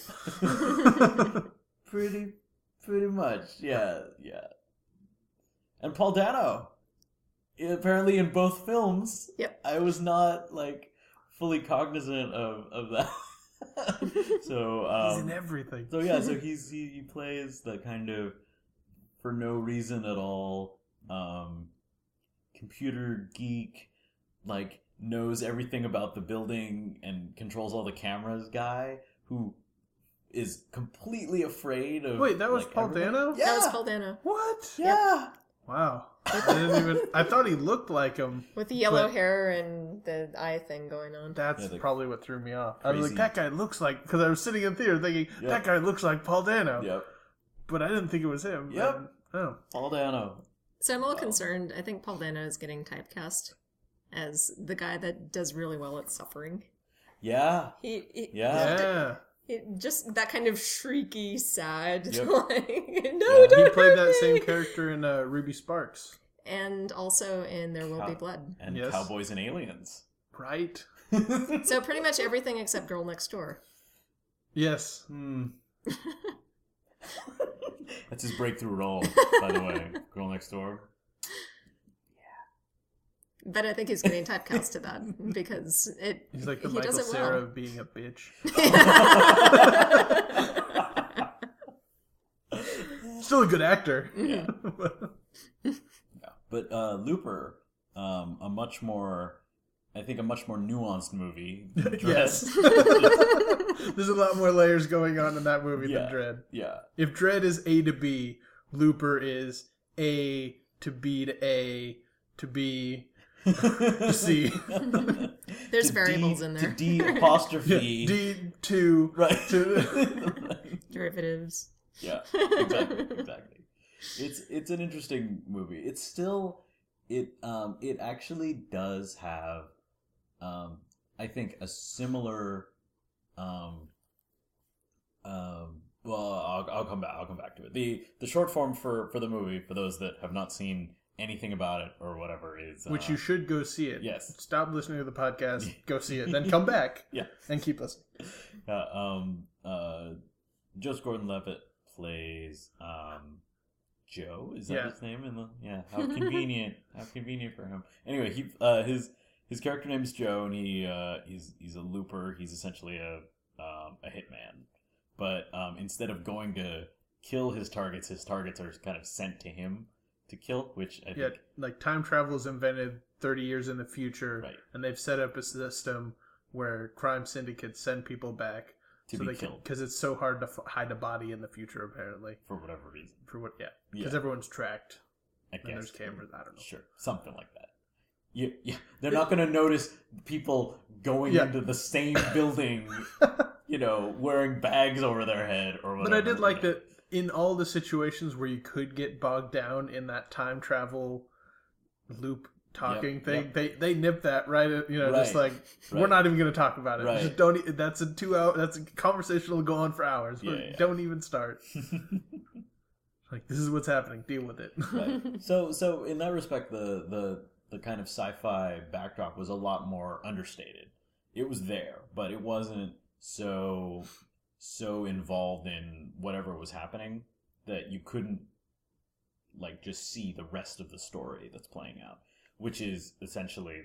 Speaker 1: pretty much. Yeah. And Paul Dano, apparently in both films.
Speaker 3: Yep.
Speaker 1: I was not like fully cognizant of that. So
Speaker 2: He's in everything.
Speaker 1: so yeah, so he plays the kind of for no reason at all computer geek, like knows everything about the building and controls all the cameras guy who is completely afraid of.
Speaker 2: Wait, that was
Speaker 1: like,
Speaker 2: Paul
Speaker 1: everyone.
Speaker 2: Dano?
Speaker 1: Yeah.
Speaker 3: That was Paul Dano.
Speaker 2: What?
Speaker 1: Yeah.
Speaker 2: Wow. I thought he looked like him.
Speaker 3: With the yellow
Speaker 2: But-
Speaker 3: hair and the eye thing going on.
Speaker 2: That's
Speaker 1: Yeah, the
Speaker 2: probably what threw me off. I was
Speaker 1: crazy-
Speaker 2: like, that guy looks like, because I was sitting in theater thinking,
Speaker 1: Yep.
Speaker 2: that guy looks like Paul Dano.
Speaker 1: Yep.
Speaker 2: But I didn't think it was him.
Speaker 1: Yep.
Speaker 2: And- oh.
Speaker 1: Paul Dano.
Speaker 3: So I'm a little
Speaker 1: Wow.
Speaker 3: concerned. I think Paul Dano is getting typecast as the guy that does really well at suffering.
Speaker 1: Yeah.
Speaker 3: He
Speaker 2: Yeah.
Speaker 3: just that kind of shrieky, sad,
Speaker 1: Yep.
Speaker 3: like,
Speaker 1: Yeah.
Speaker 3: no,
Speaker 2: He
Speaker 3: don't
Speaker 2: played
Speaker 3: hurt
Speaker 2: that
Speaker 3: me!
Speaker 2: same character in Ruby Sparks.
Speaker 3: And also in There Will Be Blood.
Speaker 1: And
Speaker 2: Yes.
Speaker 1: Cowboys and Aliens.
Speaker 2: Right?
Speaker 3: So pretty much everything except Girl Next Door.
Speaker 2: Yes.
Speaker 1: Hmm. That's his breakthrough role, by the way. Girl Next Door.
Speaker 3: But I think he's getting typecast to that because
Speaker 2: He's like the
Speaker 3: he
Speaker 2: Michael
Speaker 3: does it
Speaker 2: Cera
Speaker 3: well.
Speaker 2: of being a bitch. Still a good actor.
Speaker 1: Yeah. But Looper, a much more nuanced movie. than Dredd.
Speaker 2: Yes. There's a lot more layers going on in that movie
Speaker 1: Yeah.
Speaker 2: than Dredd.
Speaker 1: Yeah.
Speaker 2: If Dredd is A to B, Looper is A to B to A to B to C.
Speaker 3: There's
Speaker 1: To
Speaker 3: variables
Speaker 1: D,
Speaker 3: in
Speaker 1: To
Speaker 3: there.
Speaker 1: D apostrophe.
Speaker 2: Yeah, D to
Speaker 1: Right.
Speaker 2: to
Speaker 3: Derivatives.
Speaker 1: Yeah, exactly. It's an interesting movie. It's still it actually does have I think a similar well I'll come back to it. The short form for the movie, for those that have not seen anything about it or whatever, is
Speaker 2: which you should go see it.
Speaker 1: Yes.
Speaker 2: Stop listening to the podcast, go see it, then come back
Speaker 1: Yeah.
Speaker 2: and keep listening.
Speaker 1: Joseph Gordon-Levitt plays Joe. Is that
Speaker 2: Yeah.
Speaker 1: his name? How convenient! How convenient for him. Anyway, his character name is Joe, and he's a looper. He's essentially a hitman. But instead of going to kill his targets are kind of sent to him to kill, which I
Speaker 2: Yeah,
Speaker 1: think
Speaker 2: like time travel is invented 30 years in the future,
Speaker 1: Right.
Speaker 2: and they've set up a system where crime syndicates send people back
Speaker 1: to be killed
Speaker 2: because it's so hard to hide a body in the future, apparently.
Speaker 1: for whatever reason.
Speaker 2: Yeah, because everyone's tracked.
Speaker 1: I
Speaker 2: And there's cameras. I don't know.
Speaker 1: Sure, something like that. Yeah. They're not going to notice people going into the same building, wearing bags over their head or whatever.
Speaker 2: But I did like that in all the situations where you could get bogged down in that time travel loop talking thing, they nipped that right at, just like, we're not even going to talk about it.
Speaker 1: Right.
Speaker 2: Just don't, that's a 2 hour, that's a conversation that'll go on for hours. But don't even start. Like, this is what's happening. Deal with it.
Speaker 1: Right. So in that respect, the kind of sci-fi backdrop was a lot more understated. It was there, but it wasn't so involved in whatever was happening that you couldn't like just see the rest of the story that's playing out, which is essentially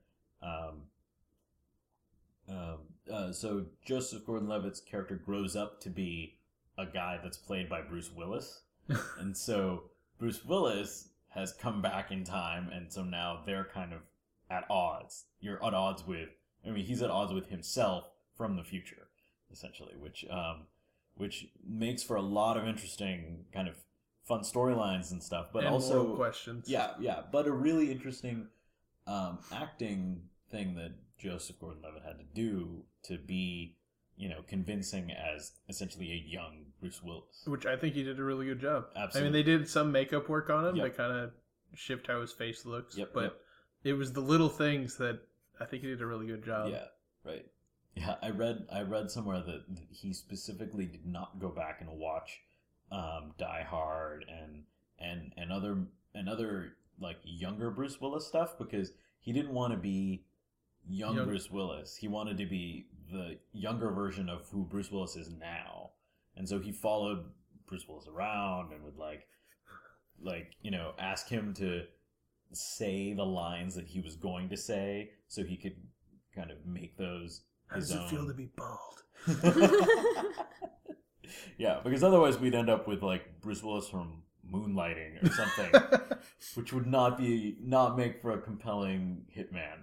Speaker 1: that so Joseph Gordon-Levitt's character grows up to be a guy that's played by Bruce Willis. And so Bruce Willis has come back in time, and so now they're kind of at odds. You're at odds with, he's at odds with himself from the future, essentially, which makes for a lot of interesting kind of fun storylines and stuff, but
Speaker 2: and
Speaker 1: also
Speaker 2: moral questions.
Speaker 1: Yeah, but a really interesting acting thing that Joseph Gordon-Levitt had to do to be, convincing as essentially a young Bruce Willis.
Speaker 2: Which I think he did a really good job.
Speaker 1: Absolutely.
Speaker 2: They did some makeup work on him to kind of shift how his face looks. But it was the little things that I think he did a really good job.
Speaker 1: Yeah, right. Yeah, I read somewhere that he specifically did not go back and watch Die Hard and other like younger Bruce Willis stuff because he didn't want to be young Bruce Willis. He wanted to be the younger version of who Bruce Willis is now. And so he followed Bruce Willis around and would like ask him to say the lines that he was going to say so he could kind of make those his own.
Speaker 2: How does it feel to be bald?
Speaker 1: Yeah, because otherwise we'd end up with like Bruce Willis from Moonlighting or something, which would not make for a compelling hitman.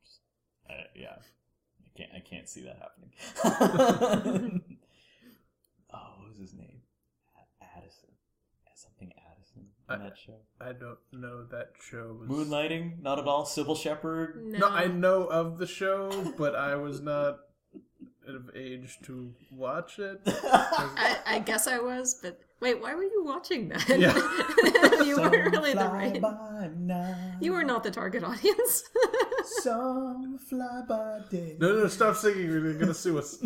Speaker 1: I can't see that happening. Oh, what was his name? Addison. Something Addison in that show.
Speaker 2: I don't know that show.
Speaker 1: Moonlighting? Not at all. Sybil Shepherd?
Speaker 2: No, I know of the show, but I was not of age to watch it.
Speaker 3: I guess I was, but wait, why were you watching that?
Speaker 2: Yeah.
Speaker 3: You weren't really the right. You were not the target audience.
Speaker 1: Some fly by day.
Speaker 2: No, stop singing. You're gonna sue us.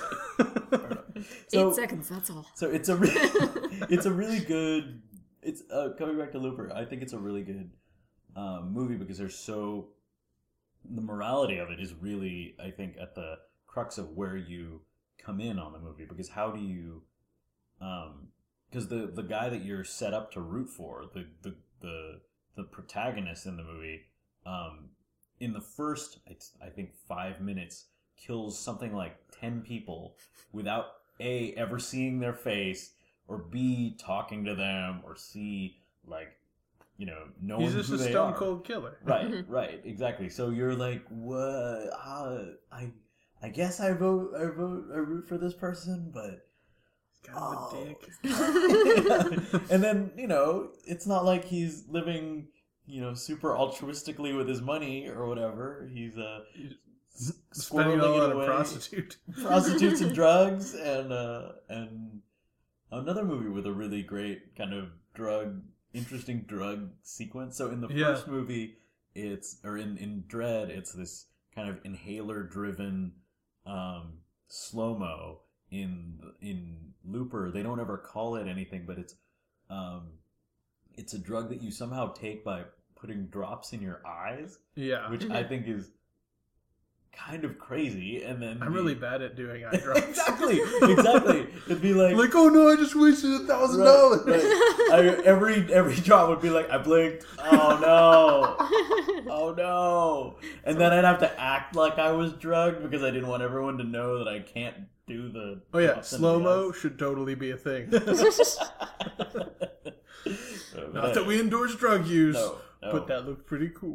Speaker 3: 8 seconds. That's all.
Speaker 1: So it's a really good. It's coming back to Looper. I think it's a really good movie because the morality of it is really, I think, at the crux of where you come in on the movie, because how do you because the guy that you're set up to root for, the protagonist in the movie, in the first I think 5 minutes kills something like 10 people without A, ever seeing their face, or B, talking to them, or C, like, knowing
Speaker 2: He's just
Speaker 1: who
Speaker 2: a
Speaker 1: they
Speaker 2: stone
Speaker 1: are.
Speaker 2: cold killer.
Speaker 1: Right, exactly. So you're like, what? I guess I root for this person, but
Speaker 2: He's kind of a dick.
Speaker 1: and then it's not like he's living super altruistically with his money or whatever. He's
Speaker 2: spending all on a
Speaker 1: prostitutes and drugs, and another movie with a really great kind of interesting drug sequence. So in the first movie, in Dread, it's this kind of inhaler driven slow-mo. In Looper, they don't ever call it anything, but it's a drug that you somehow take by putting drops in your eyes. Yeah, which I think is kind of crazy. And then
Speaker 2: I'm really bad at doing eye drops.
Speaker 1: exactly. It'd be like,
Speaker 2: oh no, I just wasted $1,000.
Speaker 1: Right. Every drop would be like, I blinked. Oh no. And then I'd have to act like I was drugged because I didn't want everyone to know that I can't do the.
Speaker 2: Oh yeah, slow-mo should totally be a thing. Not that we endorse drug use, but that looked pretty cool.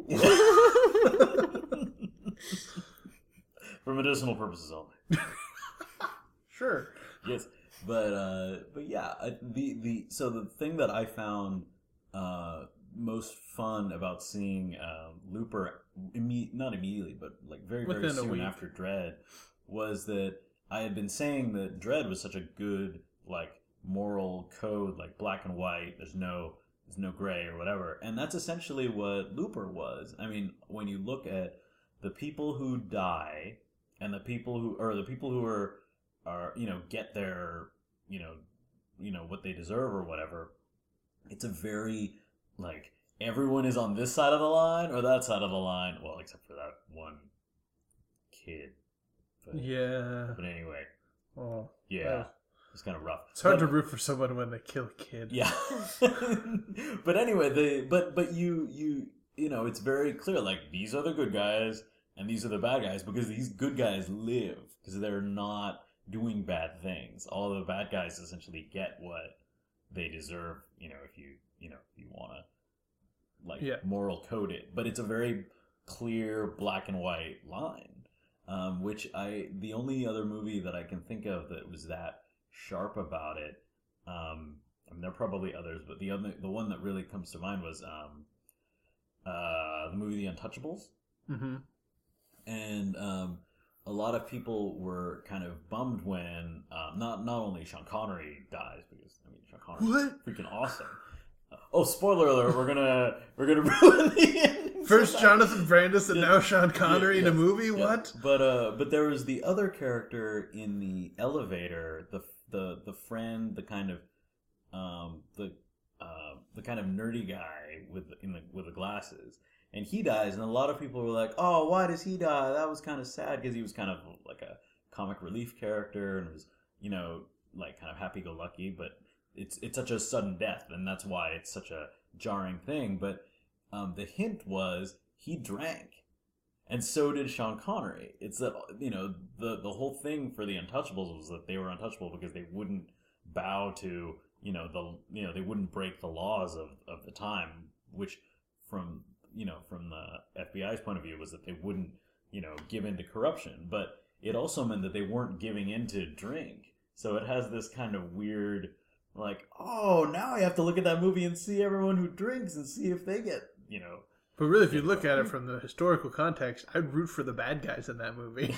Speaker 1: For medicinal purposes only.
Speaker 2: Sure.
Speaker 1: Yes, but yeah, so the thing that I found most fun about seeing Looper, not immediately, but like very
Speaker 2: Within a
Speaker 1: soon
Speaker 2: week.
Speaker 1: after Dredd, was that I had been saying that Dredd was such a good like moral code, like black and white. There's no gray or whatever, and that's essentially what Looper was. I mean, when you look at the people who die and the people who are get their what they deserve or whatever, it's a very like everyone is on this side of the line or that side of the line, well, except for that one kid. But,
Speaker 2: Yeah.
Speaker 1: but anyway,
Speaker 2: Oh.
Speaker 1: yeah, it's kind of rough.
Speaker 2: It's hard
Speaker 1: But-
Speaker 2: to root for someone when they kill a kid.
Speaker 1: yeah. But anyway, but you it's very clear, like, these are the good guys and these are the bad guys, because these good guys live because they're not doing bad things. All the bad guys essentially get what they deserve, if you want to like moral code it. But it's a very clear black and white line. The only other movie that I can think of that was that sharp about it, I mean, there are probably others, but the one that really comes to mind was the movie The Untouchables.
Speaker 2: Mm-hmm.
Speaker 1: And a lot of people were kind of bummed when not only Sean Connery dies, because I mean Sean Connery's freaking awesome. Spoiler alert! We're gonna ruin the ending.
Speaker 2: First Jonathan Brandis and now Sean Connery in a movie.
Speaker 1: Yeah.
Speaker 2: What?
Speaker 1: But there was the other character in the elevator, the friend, the kind of the kind of nerdy guy with the glasses, and he dies, and a lot of people were like, "Oh, why does he die? That was kind of sad," because he was kind of like a comic relief character and was like kind of happy-go-lucky, but it's such a sudden death, and that's why it's such a jarring thing. But the hint was he drank, and so did Sean Connery. It's that the whole thing for the Untouchables was that they were untouchable because they wouldn't bow to they wouldn't break the laws of the time, which from the FBI's point of view was that they wouldn't give in to corruption, but it also meant that they weren't giving in to drink. So it has this kind of weird, like, oh, now I have to look at that movie and see everyone who drinks and see if they get,
Speaker 2: But really, if you look at it from the historical context, I'd root for the bad guys in that movie.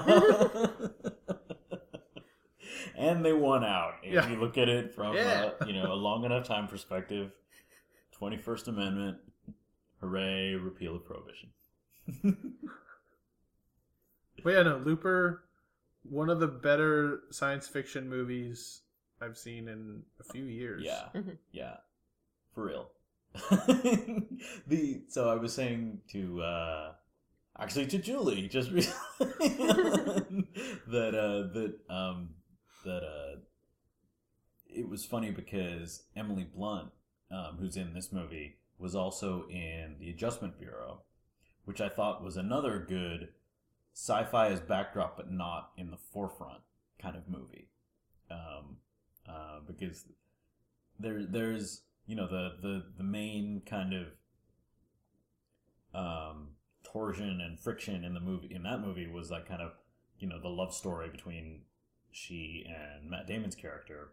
Speaker 1: And they won out. If
Speaker 2: Yeah.
Speaker 1: you look at it from
Speaker 2: Yeah.
Speaker 1: a long enough time perspective, 21st Amendment, hooray, repeal of prohibition.
Speaker 2: But yeah, no, Looper, one of the better science fiction movies I've seen in a few years.
Speaker 1: Yeah, yeah, for real. So I was saying to actually to Julie just recently that it was funny because Emily Blunt, who's in this movie, was also in The Adjustment Bureau, which I thought was another good sci-fi as backdrop but not in the forefront kind of movie, because there's the main kind of torsion and friction in that movie was like kind of the love story between she and Matt Damon's character.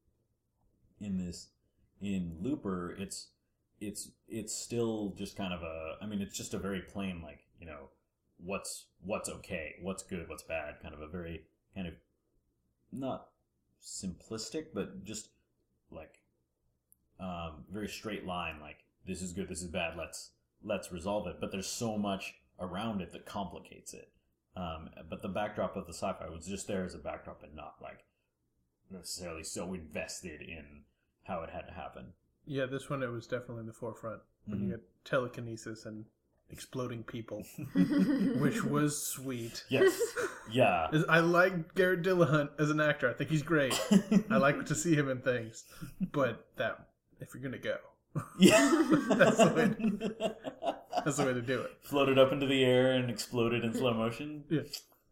Speaker 1: In Looper, it's still just kind of it's just a very plain, like, what's okay, what's good, what's bad, kind of a very kind of not simplistic, but just like very straight line, like, this is good, this is bad, let's resolve it. But there's so much around it that complicates it. But the backdrop of the sci-fi was just there as a backdrop and not like necessarily so invested in how it had to happen.
Speaker 2: Yeah, this one, it was definitely in the forefront. When you get telekinesis and exploding people, which was sweet.
Speaker 1: Yes. Yeah.
Speaker 2: I like Garrett Dillahunt as an actor. I think he's great. I like to see him in things. But that, if you're going to go,
Speaker 1: Yeah.
Speaker 2: that's the way to do it.
Speaker 1: Floated up into the air and exploded in slow motion.
Speaker 2: Yeah.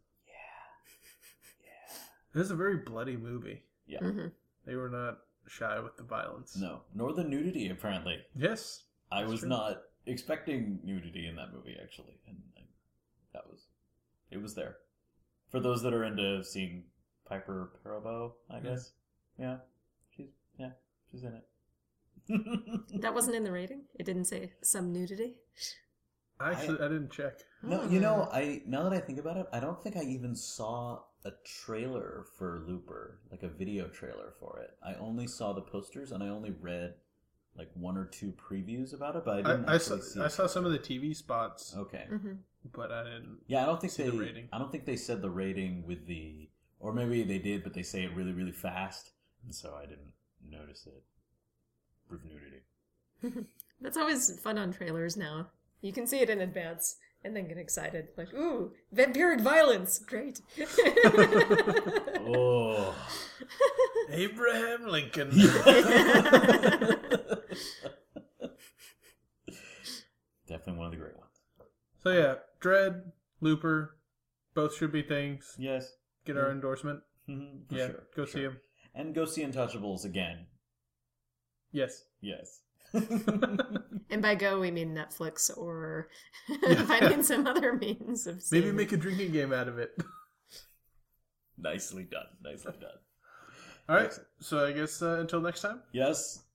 Speaker 2: It was a very bloody movie.
Speaker 1: Yeah.
Speaker 2: They were not shy with the violence.
Speaker 1: No. Nor the nudity, apparently.
Speaker 2: Yes.
Speaker 1: I was
Speaker 2: true.
Speaker 1: not expecting nudity in that movie, actually. And it was there. For those that are into seeing Piper Perabo, I guess. Yeah, she's in it.
Speaker 3: That wasn't in the rating? It didn't say some nudity?
Speaker 2: I didn't check.
Speaker 1: No, now that I think about it, I don't think I even saw a trailer for Looper, like a video trailer for it. I only saw the posters, and I only read like one or two previews about it, but I didn't actually see it.
Speaker 2: I saw some of the TV spots.
Speaker 1: Okay.
Speaker 3: Mm-hmm.
Speaker 2: But I didn't.
Speaker 1: Yeah, I don't think
Speaker 2: the rating.
Speaker 1: I don't think they said the rating with the, or maybe they did, but they say it really, really fast, and so I didn't notice it. Proof nudity.
Speaker 3: That's always fun on trailers now. You can see it in advance and then get excited. Like, ooh, vampiric violence. Great.
Speaker 1: Oh.
Speaker 2: Abraham Lincoln.
Speaker 1: Definitely one of the great ones.
Speaker 2: So yeah, Dredd, Looper, both should be things.
Speaker 1: Yes.
Speaker 2: Get our endorsement.
Speaker 1: Mm-hmm,
Speaker 2: Yeah,
Speaker 1: sure,
Speaker 2: go see them.
Speaker 1: And go see Untouchables again.
Speaker 2: Yes.
Speaker 1: Yes.
Speaker 3: And by go, we mean Netflix or finding some other means of seeing
Speaker 2: Maybe make a drinking game out of it.
Speaker 1: Nicely done. Nicely done.
Speaker 2: All right. So I guess until next time.
Speaker 1: Yes.